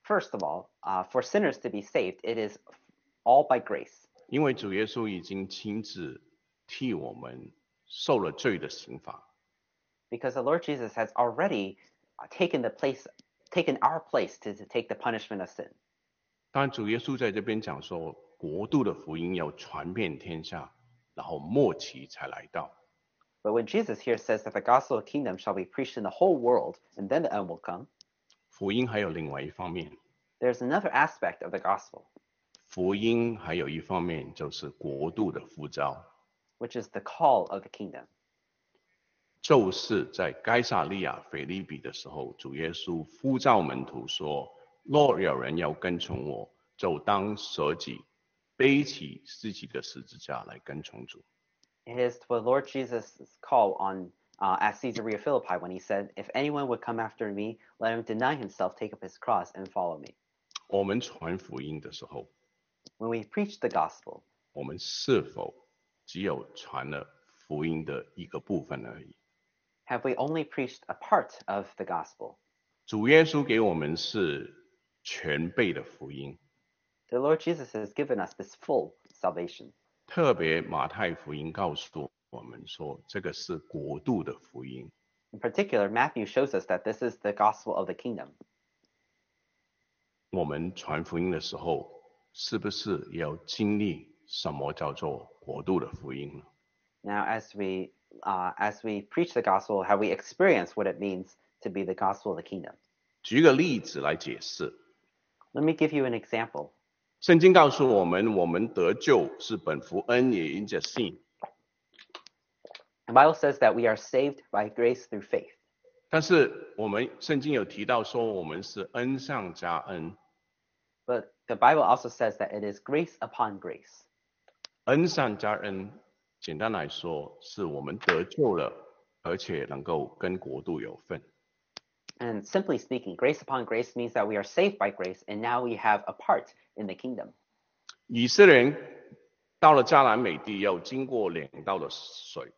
First of all, for sinners to be saved, it is all by grace. 因为主耶稣已经亲自替我们受了罪的刑罚。 Because the Lord Jesus has already taken our place to take the punishment of sin. 当然，主耶稣在这边讲说，国度的福音要传遍天下，然后末期才来到。 But when Jesus here says that the gospel of the kingdom shall be preached in the whole world, and then the end will come, 福音还有另外一方面， there's another aspect of the gospel, 福音还有一方面就是国度的呼召， which is the call of the kingdom. 就是在该撒利亚腓立比的时候，主耶稣呼召门徒说：“若有人要跟从我，就当舍己，背起自己的十字架来跟从主。” It is the Lord Jesus' call on at Caesarea Philippi when he said, "If anyone would come after me, let him deny himself, take up his cross, and follow me." 我们传福音的时候， When we preach the gospel, 我们是否只有传了福音的一个部分而已？ have we only preached a part of the gospel? 主耶稣给我们是全备的福音， The Lord Jesus has given us this full salvation. 特别马太福音告诉我们说，这个是国度的福音。 In particular, Matthew shows us that this is the gospel of the kingdom. 我们传福音的时候，是不是也要经历什么叫做国度的福音呢？ Now, as we preach the gospel, have we experienced what it means to be the gospel of the kingdom? 举个例子来解释。 Let me give you an example. 圣经告诉我们，我们得救是本乎恩，也因着信。 The Bible says that we are saved by grace through faith. 但是我们圣经有提到说，我们是恩上加恩。 But the Bible also says that it is grace upon grace. 恩上加恩，简单来说，是我们得救了，而且能够跟国度有份。 And simply speaking, grace upon grace means that we are saved by grace, and now we have a part in the kingdom. 以色列人到了迦南美地，要经过2道的水，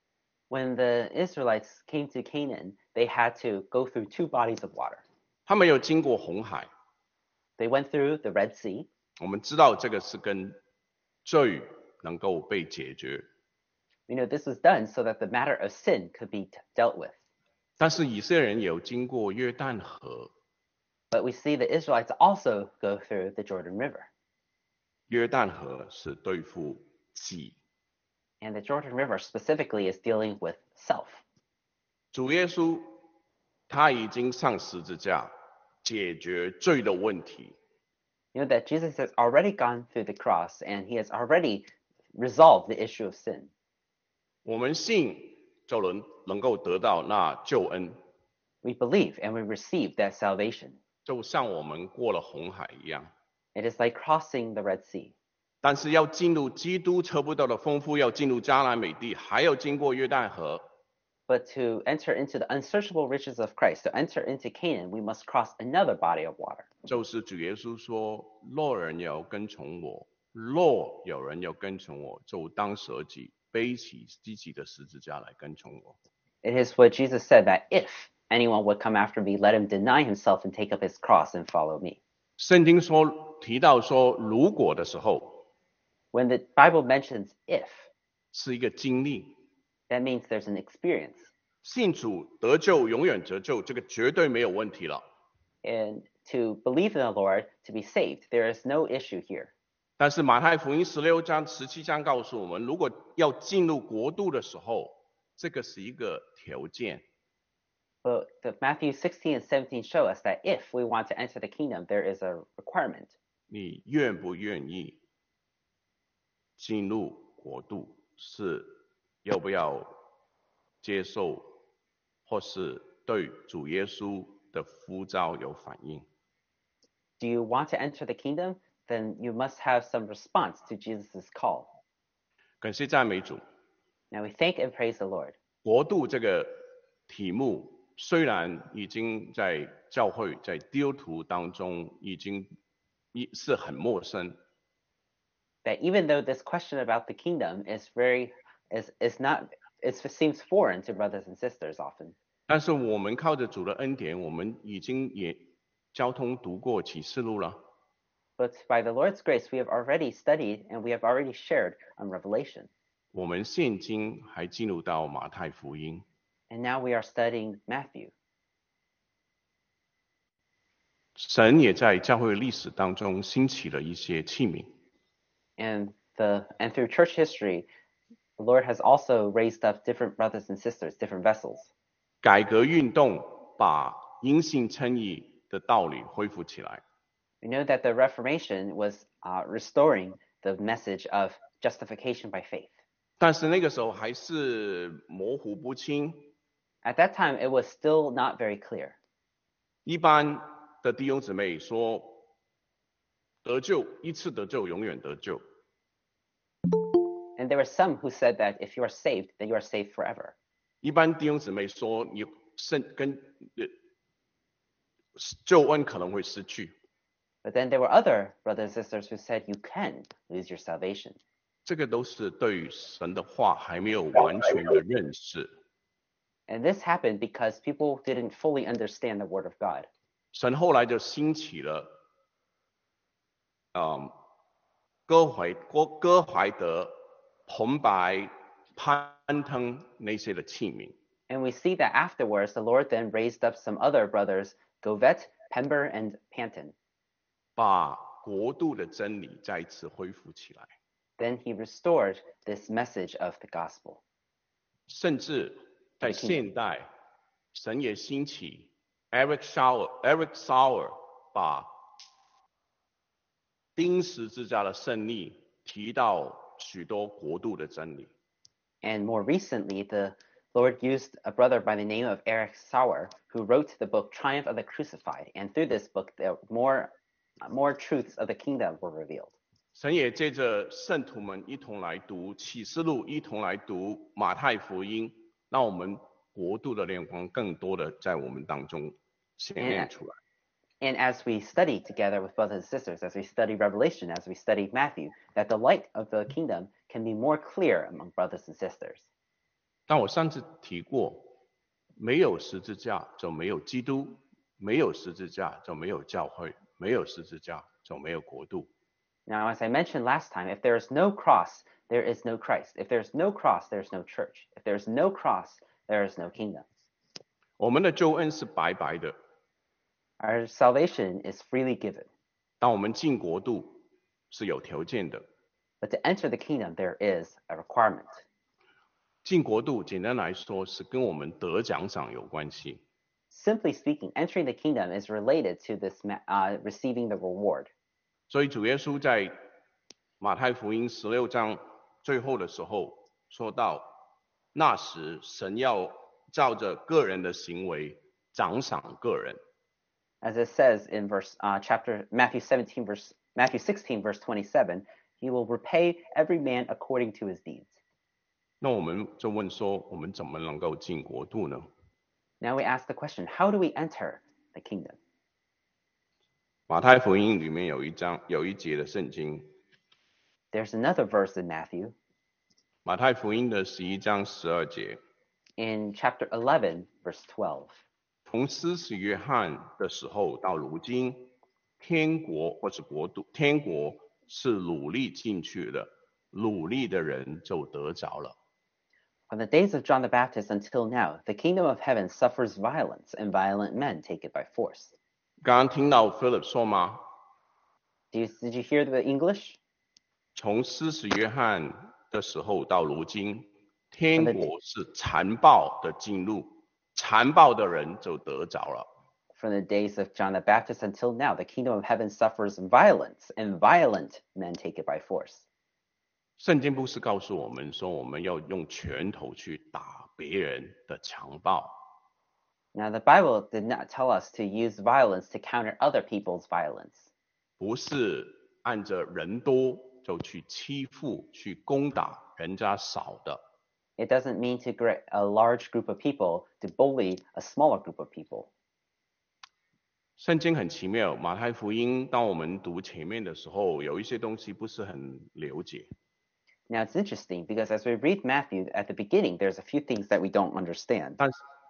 When the Israelites came to Canaan, they had to go through 2 bodies of water. 他们有经过红海。 They went through the Red Sea. 我们知道这个是跟罪能够被解决， We know this was done so that the matter of sin could be dealt with. 但是以色列人也有经过约旦河。 But we see the Israelites also go through the Jordan River. 约旦河是对付己， And the Jordan River specifically is dealing with self. 主耶稣他已经上十字架解决罪的问题。 You know that Jesus has already gone through the cross and he has already resolved the issue of sin. 我们信就能够得到那救恩， We believe and we receive that salvation. 就像我们过了红海一样。 It is like crossing the Red Sea. 但是要进入基督测不到的丰富，要进入迦南美地，还要经过约旦河。 But to enter into the unsearchable riches of Christ, to enter into Canaan, we must cross another body of water. 就是主耶稣说：“若人要跟从我，若有人要跟从我，就当舍己，背起自己的十字架来跟从我。” It is what Jesus said that if anyone would come after me, let him deny himself and take up his cross and follow me. 圣经提到说，如果的时候 When the Bible mentions if, 是一个经历， that means there's an experience. 信主得救，永远得救，这个绝对没有问题了。 And to believe in the Lord, to be saved, there is no issue here. 但是马太福音16章、17章告诉我们，如果要进入国度的时候，这个是一个条件。 But Matthew 16 and 17 show us that if we want to enter the kingdom, there is a requirement. 你愿不愿意进入国度？是要不要接受，或是对主耶稣的呼召有反应？ Do you want to enter the kingdom? Then you must have some response to Jesus' call. 感谢赞美主。 Now we thank and praise the Lord. 国度这个题目虽然已经在教会、在基督徒当中已经是很陌生， That even though this question about the kingdom is not, it seems foreign to brothers and sisters often. 但是我们靠着主的恩典，我们已经也交通读过启示录了。 But by the Lord's grace, we have already studied and we have already shared on Revelation. 我们现今还进入到马太福音。 And now we are studying Matthew. 神也在教会历史当中兴起了一些器皿。 And through church history, the Lord has also raised up different brothers and sisters, different vessels. 改革运动把因信称义的道理恢复起来。 We know that the Reformation was restoring the message of justification by faith. 但是那个时候还是模糊不清。 At that time, it was still not very clear. 一般的弟兄姊妹说，得救一次得救，永远得救。 And there were some who said that if you are saved, then you are saved forever. 一般弟兄姊妹说，你救恩可能会失去。 But then there were other brothers and sisters who said you can lose your salvation. 这个都是对于神的话还没有完全的认识。 And this happened because people didn't fully understand the word of God. 神后来就兴起了，歌怀德、彭白、攀登那些的器皿。 And we see that afterwards, the Lord then raised up some other brothers, Govet, Pember, and Panton. 把国度的真理再一次恢复起来。 Then he restored this message of the gospel. 甚至在现代，神也兴起 Eric Sauer 把钉十字架的胜利提到许多国度的真理。 And more recently, the Lord used a brother by the name of Eric Sauer, who wrote the book Triumph of the Crucified. And through this book, more truths of the kingdom were revealed. 神也借着圣徒们一同来读启示录，一同来读马太福音，让我们国度的亮光更多的在我们当中显现出来。 And as we study together with brothers and sisters, as we study Revelation, as we study Matthew, that the light of the kingdom can be more clear among brothers and sisters. 但我上次提过，没有十字架就没有基督，没有十字架就没有教会，没有十字架就没有国度。 Now, as I mentioned last time, if there is no cross, there is no Christ. If there is no cross, there is no church. If there is no cross, there is no kingdom. 我们的救恩是白白的。 Our salvation is freely given. 当我们进国度是有条件的。 But to enter the kingdom, there is a requirement. 进国度简单来说是跟我们得奖赏有关系。 Simply speaking, entering the kingdom is related to this receiving the reward. 所以主耶稣在马太福音16章最后的时候说到，那时神要照着个人的行为奖赏个人。 As it says in Matthew 16, verse 27, he will repay every man according to his deeds. 那我们就问说，我们怎么能够进国度呢？ Now we ask the question, how do we enter the kingdom? 马太福音里面有一节的圣经。 There's another verse in Matthew. 马太福音的11章12节。 In chapter 11, verse 12. 从施洗约翰的时候到如今，天国或是国度，天国是努力进去的，努力的人就得着了。 From the days of John the Baptist until now, the kingdom of heaven suffers violence, and violent men take it by force. 刚刚听到 Philip 说吗？ Did you hear the English? 从施洗约翰的时候到如今，天国是残暴的进入，残暴的人就得着了。 From the days of John the Baptist until now, the kingdom of heaven suffers violence, and violent men take it by force. 圣经不是告诉我们说，我们要用拳头去打别人的强暴。 Now, the Bible did not tell us to use violence to counter other people's violence. 不是按着人多就去欺负、去攻打人家少的。 It doesn't mean to get a large group of people to bully a smaller group of people. 圣经很奇妙，马太福音当我们读前面的时候，有一些东西不是很了解。 Now, it's interesting because as we read Matthew at the beginning, there's a few things that we don't understand.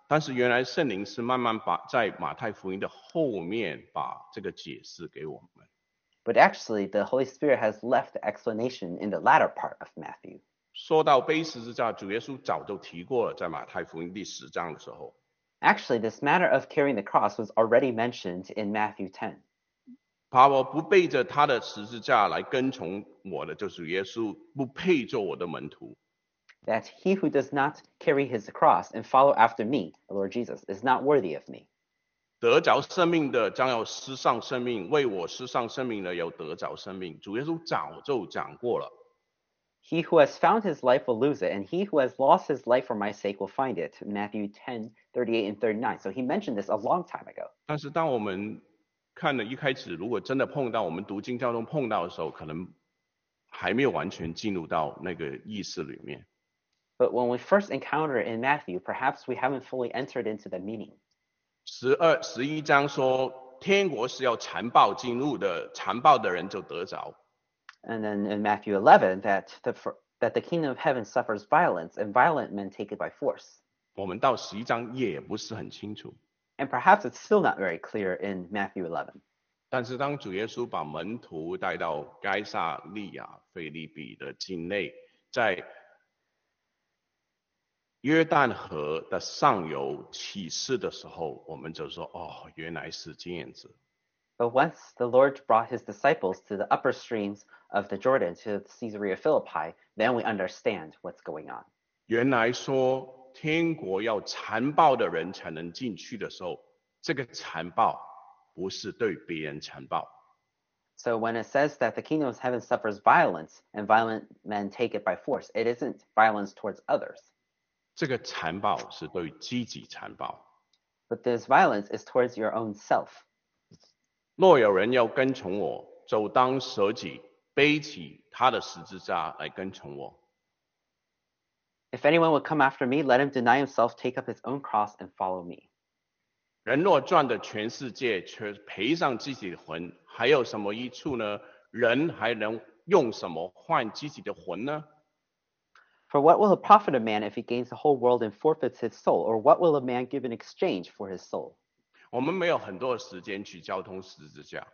但是原来圣灵是慢慢在马太福音的后面把这个解释给我们。 But actually, the Holy Spirit has left the explanation in the latter part of Matthew. 说到背十字架，主耶稣早就提过了，在马太福音第10章的时候。 Actually, this matter of carrying the cross was already mentioned in Matthew 10. 把我不背着他的十字架来跟从我的，就是耶稣，不配做我的门徒。 That he who does not carry his cross and follow after me, the Lord Jesus, is not worthy of me. 得着生命的将要失丧生命，为我失丧生命的有得着生命。主耶稣早就讲过了。 He who has found his life will lose it, and he who has lost his life for my sake will find it. Matthew 10:38 and 39. So he mentioned this a long time ago. 但是当我们看了一开始，如果真的碰到我们读经教中碰到的时候，可能还没有完全进入到那个意识里面。 But when we first encounter it in Matthew, perhaps we haven't fully entered into the meaning. 11章说，天国是要残暴进入的，残暴的人就得着。 And then in Matthew 11, that the kingdom of heaven suffers violence, and violent men take it by force. 我们到11章也不是很清楚。 And perhaps it's still not very clear in Matthew 11. 但是当主耶稣把门徒带到该撒利亚腓立比的境内，在约旦河的上游启示的时候，我们就说：哦，原来是这样子。 But once the Lord brought his disciples to the upper streams of the Jordan, to Caesarea Philippi, then we understand what's going on. 原来说天国要残暴的人才能进去的时候，这个残暴不是对别人残暴。 So when it says that the kingdom of heaven suffers violence and violent men take it by force, it isn't violence towards others. 这个残暴是对自己残暴。 But this violence is towards your own self. 若有人要跟从我，就当舍己，背起他的十字架来跟从我。 If anyone would come after me, let him deny himself, take up his own cross, and follow me. 人若赚得全世界，却赔上自己的魂，还有什么益处呢？人还能用什么换自己的魂呢？ For what will it profit a man if he gains the whole world and forfeits his soul? Or what will a man give in exchange for his soul? 我们没有很多的时间去交通十字架，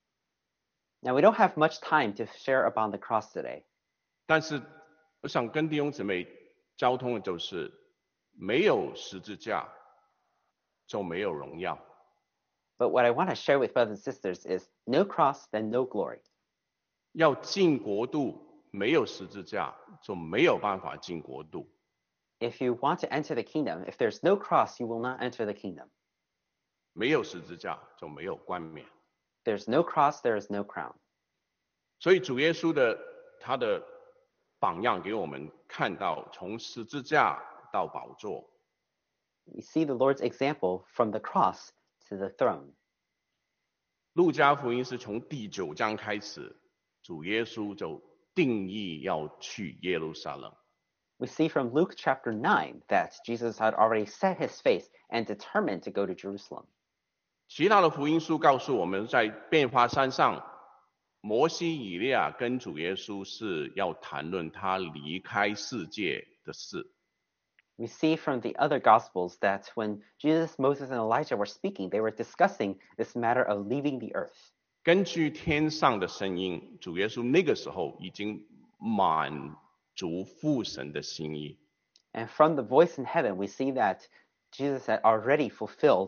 Now, we don't have much time to share about the cross today. 但是我想跟弟兄姊妹交通的就是，没有十字架就没有荣耀。 But what I want to share with brothers and sisters is no cross, then no glory. 要进国度，没有十字架就没有办法进国度。 If you want to enter the kingdom, if there's no cross, you will not enter the kingdom. 没有十字架就没有冠冕。 There's no cross, there is no crown. 所以主耶稣他的榜样给我们看到，从十字架到宝座。 You see the Lord's example from the cross to the throne. 路加福音是从第9章开始，主耶稣就定义要去耶路撒冷。 We see from Luke chapter 9 that Jesus had already set his face and determined to go to Jerusalem. 其他的福音书告诉我们，在变化山上，摩西、以利亚跟主耶稣是要谈论他离开世界的事。 We see from the other Gospels that when Jesus, Moses, and Elijah were speaking, they were discussing this matter of leaving the earth. 根据天上的声音，主耶稣那个时候已经满足父神的心意。 And from the voice in heaven, we see that Jesus had already fulfilled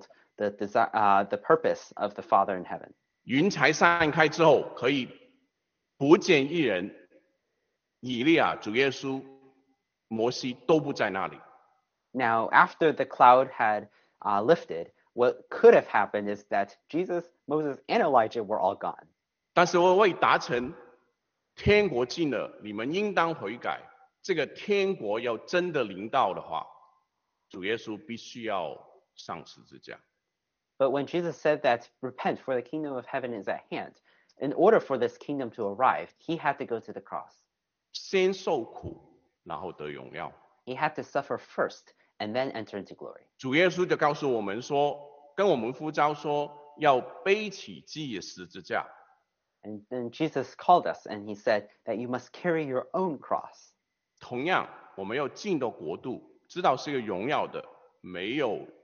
the purpose of the Father in heaven. 云彩散开之后，可以不见一人，以利亚、主耶稣、摩西都不在那里。 Now, after the cloud had lifted, what could have happened is that Jesus, Moses, and Elijah were all gone. 但是我为达成天国近了，你们应当悔改。这个天国要真的临到的话，主耶稣必须要上十字架。 But when Jesus said that, repent, for the kingdom of heaven is at hand, in order for this kingdom to arrive, he had to go to the cross. 先受苦，然后得荣耀。 He had to suffer first and then enter into glory. 主耶稣就告诉我们说，跟我们呼召说，要背起自己的十字架。 And then Jesus called us and he said that you must carry your own cross. 同样，我们要进到国度，知道是一个荣耀的，没有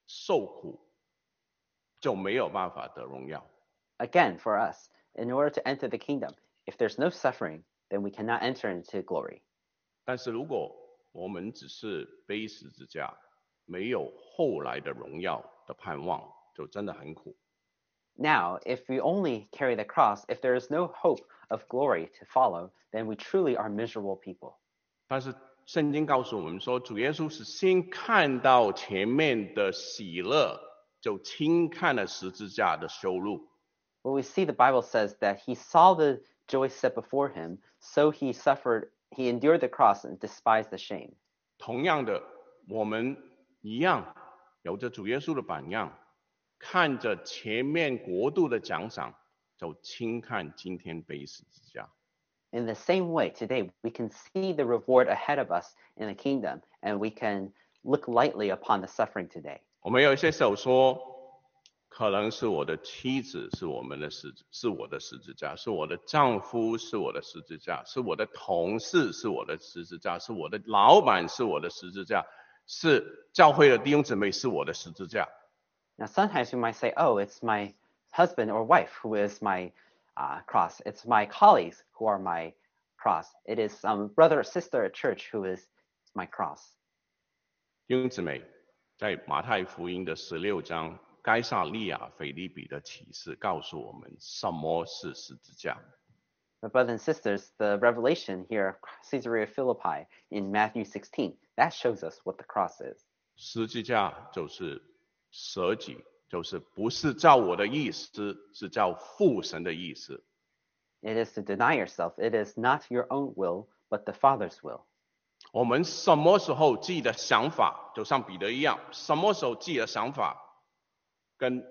受苦，就没有办法得荣耀。 Again, for us, in order to enter the kingdom, if there's no suffering, then we cannot enter into glory. 但是如果我们只是背十字架，没有后来的荣耀的盼望，就真的很苦。 Now, if we only carry the cross, if there is no hope of glory to follow, then we truly are miserable people. 但是圣经告诉我们说，主耶稣是先看到前面的喜乐，就轻看了十字架的羞辱。 Well, we see the Bible says that he saw the joy set before him, so he endured the cross and despised the shame. 同样的，我们一样有着主耶稣的榜样，看着前面国度的奖赏，就轻看今天背十字架。 In the same way, today we can see the reward ahead of us in the kingdom, and we can look lightly upon the suffering today. 我们有一些时候说，可能是我的妻子是我的十字架，是我的丈夫是我的十字架，是我的同事是我的十字架，是我的老板是我的十字架，是教会的弟兄姊妹是我的十字架。 Now, sometimes we might say, oh, it's my husband or wife who is my cross. It's my colleagues who are my cross. It is some brother or sister at church who is my cross. 弟兄姊妹，在马太福音的16章，该撒利亚腓立比的启示告诉我们什么是十字架。 But brothers and sisters, the revelation here of Caesarea Philippi in Matthew 16, that shows us what the cross is. 十字架就是舍己，就是不是照我的意思，是照父神的意思。 It is to deny yourself. It is not your own will, but the Father's will. 我们什么时候自己的想法，就像彼得一样，什么时候自己的想法跟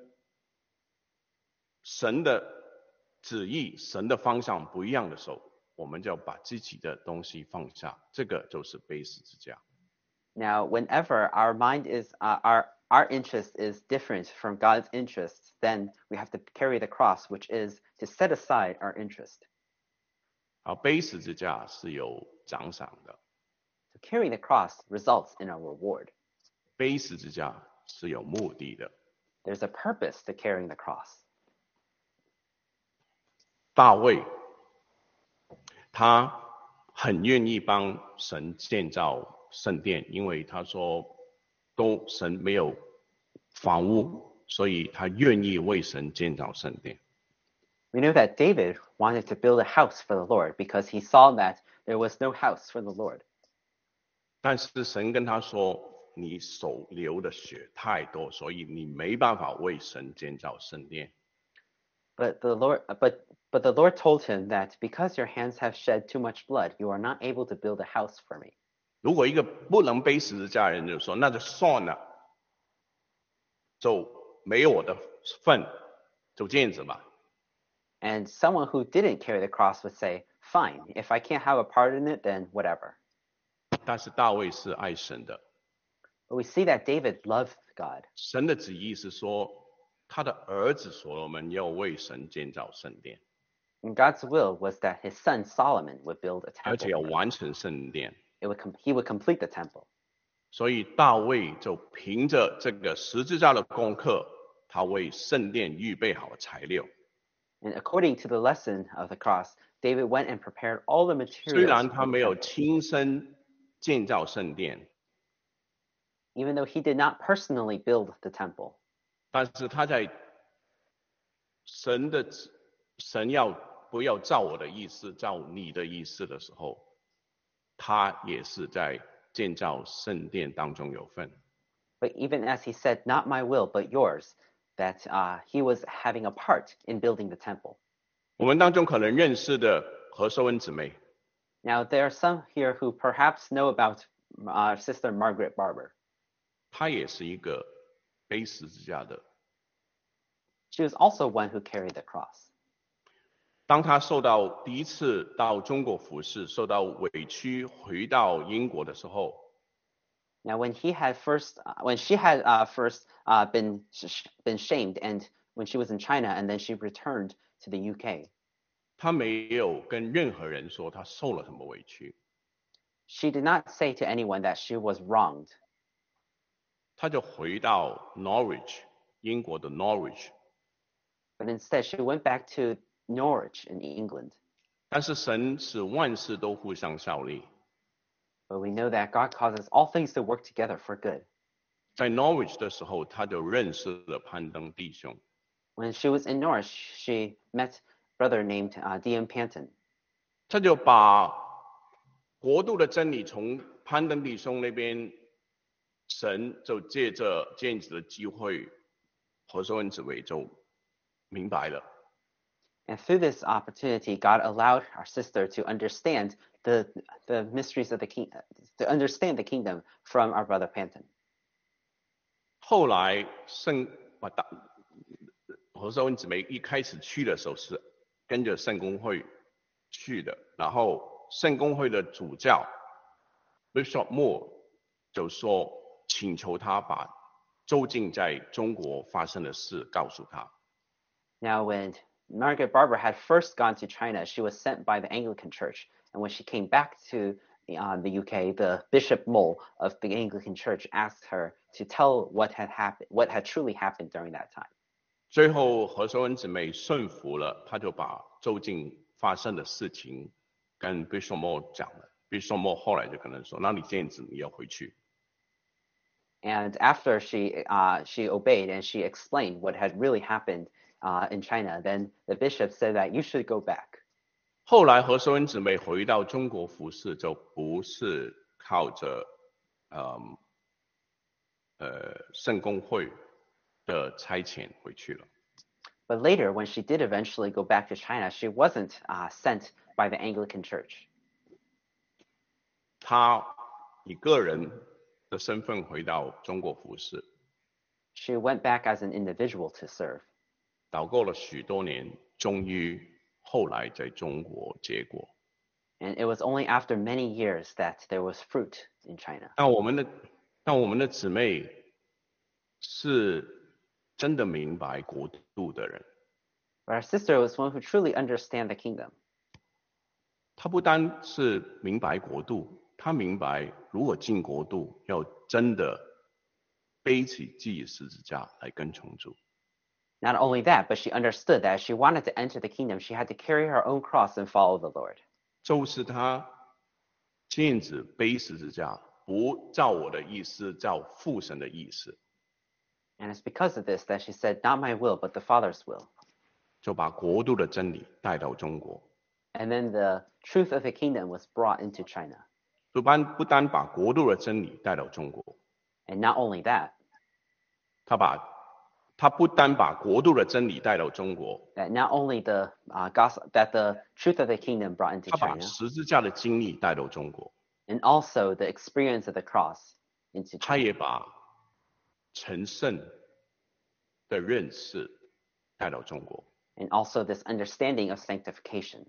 神的旨意、神的方向不一样的时候，我们就要把自己的东西放下，这个就是背十字架。 Now, whenever our mind is our interest is different from God's interests, then we have to carry the cross, which is to set aside our interest. 而背十字架是有奖赏的， To carry the cross results in a reward. 背十字架是有目的的。 There's a purpose to carrying the cross. 大卫，他很愿意帮神建造圣殿，因为他说神没有房屋，所以他愿意为神建造圣殿。 We know that David wanted to build a house for the Lord because he saw that there was no house for the Lord. 但是神跟他说，你手流的血太多，所以你没办法为神建造圣殿。 But the Lord told him that because your hands have shed too much blood, you are not able to build a house for me. 如果一个不能背十字架的人就说，那就算了，就没有我的份，就这样子吧。 And someone who didn't carry the cross would say, fine, if I can't have a part in it, then whatever. 但是大卫是爱神的， But we see that David loved God. 神的旨意是说，他的儿子所罗门要为神建造圣殿， And God's will was that his son Solomon would build a 而且要 temple. 完成圣殿。 He would complete the temple. 所以大卫就凭着这个十字架的功课，他为圣殿预备好材料。 And according to the lesson of the cross, David went and prepared all the 虽 materials. 然他 for the 没有 temple. 亲身建造圣殿， Even though he did not personally build the temple, 但是他在神要不要照我的意思，照你的意思的时候，他也是在建造圣殿当中有份。 but even as he said, not my will, but yours, that he was having a part in building the temple. 我们当中可能认识的何寿恩姊妹， Now, there are some here who perhaps know about Sister Margaret Barber. 她也是一个背十字架的。 She was also one who carried the cross. 当她第一次到中国服侍，受到委屈，回到英国的时候， Now, when she had first been shamed, and when she was in China, and then she returned to the UK, 她没有跟任何人说她受了什么委屈， she did not say to anyone that she was wronged. 他就回到 Norwich， 英国的 Norwich。 But instead, she went back to Norwich in England. 但是神使万事都互相效力。 But we know that God causes all things to work together for good. 在 Norwich 的时候，他就认识了攀登弟兄。 When she was in Norwich, she met a brother named D.M. Panton. 他就把国度的真理从攀登弟兄那边，神就借着这样子的机会，何寿恩姊妹就明白了。 And through this opportunity, God allowed our sister to understand the mysteries of the kingdom, to understand the kingdom from our brother Panton. 后来何寿恩姊妹一开始去的时候是跟着圣公会去的，然后圣公会的主教 Bishop Moore 就说，请求他把周静在中国发生的事告诉他。 Now, when Margaret Barber had first gone to China, she was sent by the Anglican Church. And when she came back to the UK, the Bishop Mole of the Anglican Church asked her to tell what had happened, what had truly happened during that time. 最后何寿恩姊妹顺服了，他就把周静发生的事情跟 Bishop Moore 讲了。Bishop Moore 后来就跟他说：“那你这样子你要回去。” And after she obeyed and she explained what had really happened in China, then the bishop said that you should go back. 后来何寿恩姊妹回到中国服侍，就不是靠着圣公会的差遣回去了。 But later, when she did eventually go back to China, she wasn't sent by the Anglican Church. 她以个人的身份回到中国服侍， She went back as an individual to serve. 祷告了许多年，终于后来在中国结果。 And it was only after many years that there was fruit in China. 那我们的姊妹是真的明白国度的人， But our sister was one who truly understand the kingdom. 她不单是明白国度，她明白如果进国度，要真的背起自己的十字架来跟从主。 Not only that, but she understood that if she wanted to enter the kingdom, she had to carry her own cross and follow the Lord. 就是她这样子背十字架，不照我的意思，照父神的意思， And it's because of this that she said, not my will, but the Father's will. 就把国度的真理带到中国。 And then the truth of the kingdom was brought into China. 不单把国度的真理带到中国， And not only that, 他不单把国度的真理带到中国， that not only the gospel, that the truth of the kingdom brought into 他把 China, 十字架的经历带到中国， and also the experience of the cross into 他 China. 也把成圣的认识带到中国。 And also this understanding of sanctification.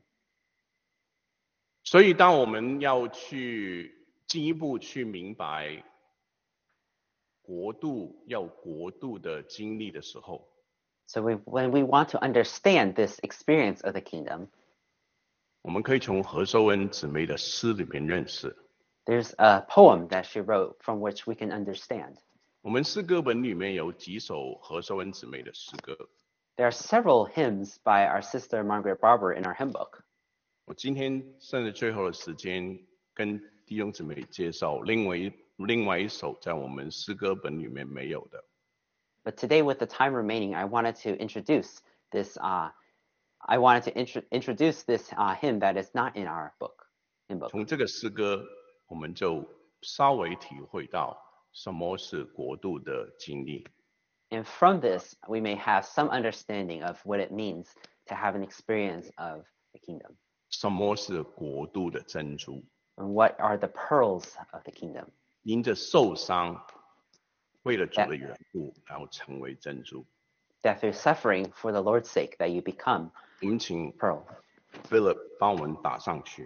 所以，当我们要去进一步去明白国度的经历的时候， So when we want to understand this experience of the kingdom, 我们可以从何寿恩姊妹的诗里面认识。 there's a poem that she wrote from which we can understand. 我们诗歌本里面有几首何寿恩姊妹的诗歌， There are several hymns by our sister Margaret Barber in our hymn book. 我今天剩着最后的时间跟弟兄姊妹介绍另外一首在我们诗歌本里面没有的。 But today, with the time remaining, I wanted to introduce this. Introduce this hymn that is not in our hymn book. 从这个诗歌，我们就稍微体会到什么是国度的经历。 And from this, we may have some understanding of what it means to have an experience of the kingdom. 什么是国度的珍珠？ And what are the pearls of the kingdom? 因着受伤，为了主的缘故，然后成为珍珠。 That through suffering for the Lord's sake, that you become 我们请 pearl. Philip 帮我们打上去。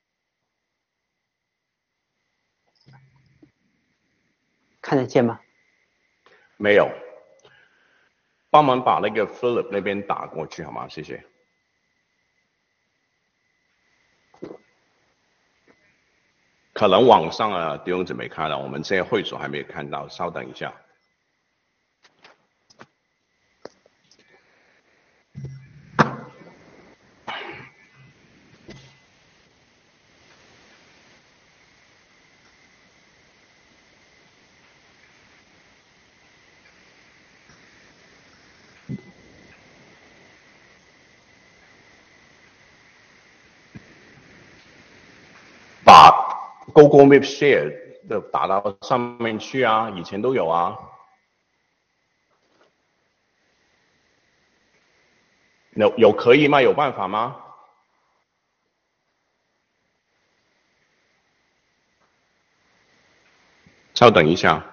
看得见吗？ 没有，帮忙把那个 Philip 那边打过去好吗？谢谢。可能网上啊弟兄姊妹看了，我们现在会所还没有看到，稍等一下。 Google Map Share 的打到上面去啊，以前都有啊。有可以吗？有办法吗？稍等一下。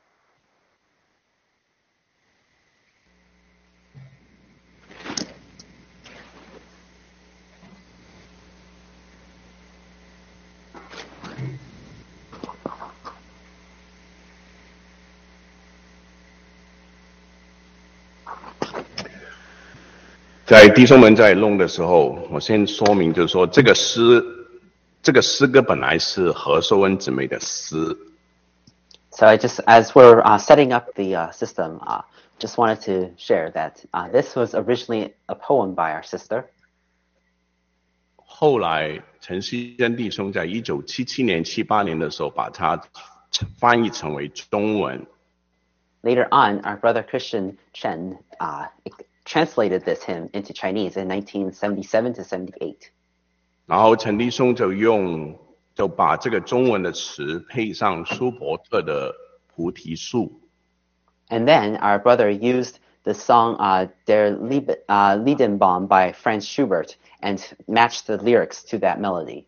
在弟兄们在弄的时候，我先说明，就是说这个诗歌本来是何寿恩姊妹的诗。 So I just, as we're setting up the system, just wanted to share that this was originally a poem by our sister. 后来陈希珍弟兄在1977年、78年的时候，把它翻译成为中文。 Later on, our brother Christian Chen translated this hymn into Chinese in 1977 to 78. 然后陈弟兄就把这个中文的词配上舒伯特的菩提树。 And then our brother used the song Der Liedenbaum by Franz Schubert and matched the lyrics to that melody.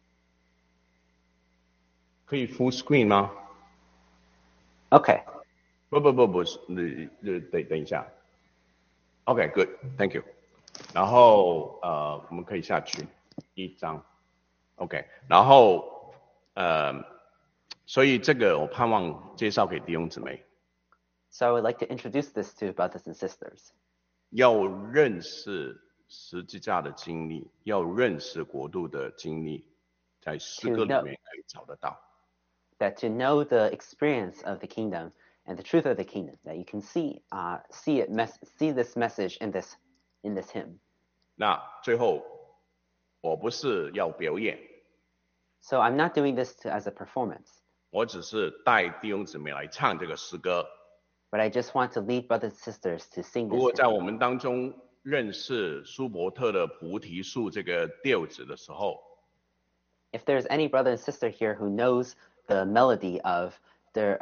可以 full screen 吗？ Okay. 不，等一下。Okay, good, thank you. 然后我们可以下去一张。OK， 然后所以这个我盼望介绍给弟兄姊妹。 So I would like to introduce this to brothers and sisters. 要认识十字架的经历，要认识国度的经历，在诗歌里面可以找得到。 That to know the experience of the kingdom and the truth of the kingdom, that you can see this message in this hymn. 那最后，我不是要表演。 So I'm not doing this as a performance. 我只是带弟兄姊妹来唱这个诗歌。 But I just want to lead brothers and sisters to sing this. 如果在我们当中认识舒伯特的菩提树这个调子的时候 ，if there's any brother and sister here who knows the melody of their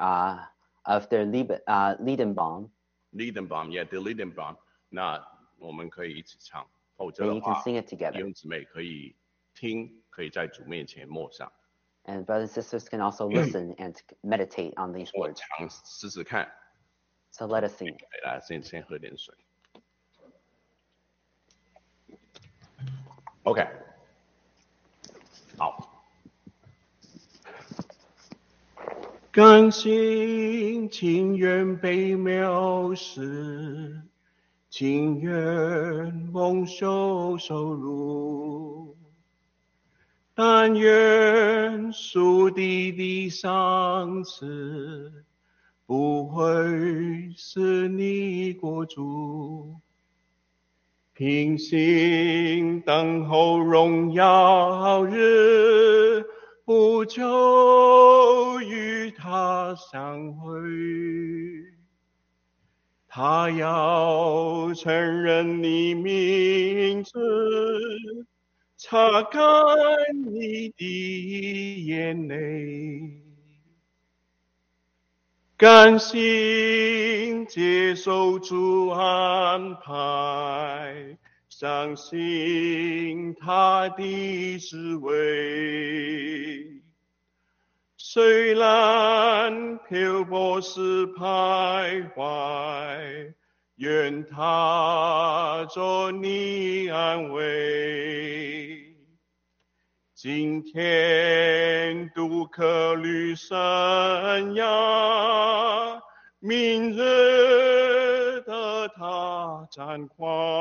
Liedenbaum, yeah, the Liedenbaum， 那我们可以一起唱。否则 then 的 you can 话， sing it 弟 together. 兄姊妹可以听，可以在主面前默想。 And brothers and sisters can also listen and meditate on these 我 words. 尝试试看。 So let us sing it. 来，先喝点水。OK， 好。甘心情愿被藐视，情愿蒙羞受辱，但愿属地的赏赐不会是你国主，平心等候荣耀日，不求与他相会。他要承认你名字，擦干你的眼泪。甘心接受主安排，相信他的智慧。虽然漂泊时徘徊，愿他做你安慰。今天度客旅生涯，明日的他展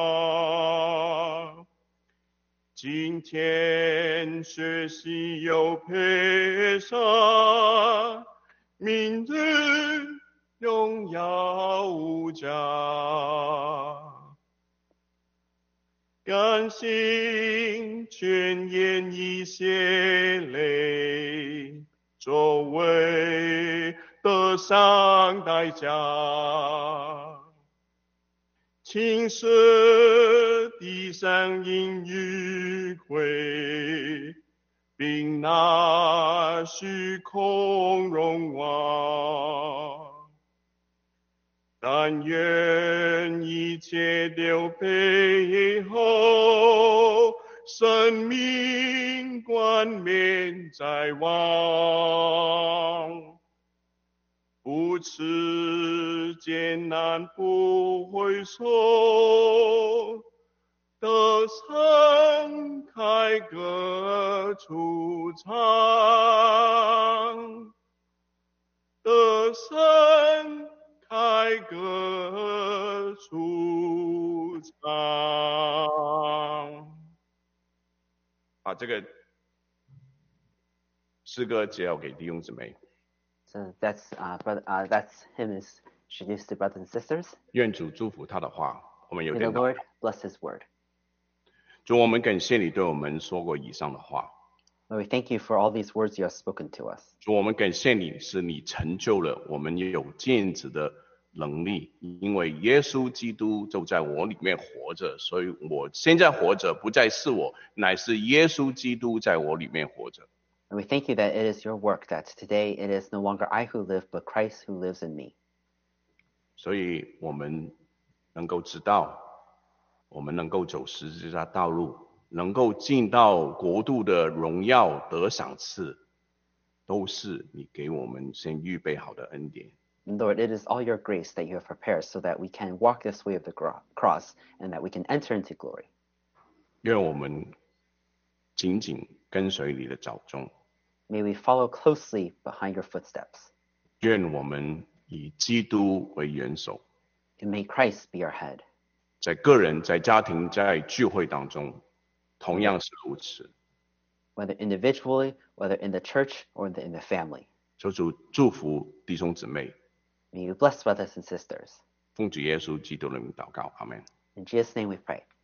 望。今天学习有悲伤，明日荣耀无价。甘心全言以血泪，作为得上代价。青涩地上因迂回， 并那虚空荣华。但愿一切都背后，生命冠冕在望。不辞艰难不回首，得敞开各处唱，得敞开各处唱。把这个诗歌介绍给弟兄姊妹。 So that's him is introduced to brothers and sisters. 愿主祝福他的话，我们有 May the 点祷 Lord 告。 bless his word. 主，我们感谢你对我们说过以上的话。 Lord, we thank you for all these words you have spoken to us. 主，我们感谢你，是你成就了我们有这样子的能力，因为耶稣基督就在我里面活着，所以我现在活着不再是我，乃是耶稣基督在我里面活着。 And we thank you that it is your work, that today it is no longer I who live, but Christ who lives in me. 所以我们能够知道，我们能够走十字架道路，能够进到国度的荣耀得赏赐，都是你给我们先预备好的恩典。 And Lord, it is all your grace that you have prepared so that we can walk this way of the cross and that we can enter into glory. 愿我们紧紧跟随你的脚踪， May we follow closely behind your footsteps. 愿我们以基督为元首， And may Christ be our head. 在个人、在家庭、在聚会当中，同样是如此。 Whether individually, whether in the church or in the family. 求主祝福弟兄姊妹， May you bless brothers and sisters. 奉主耶稣基督的名祷告，阿门。 In Jesus' name we pray.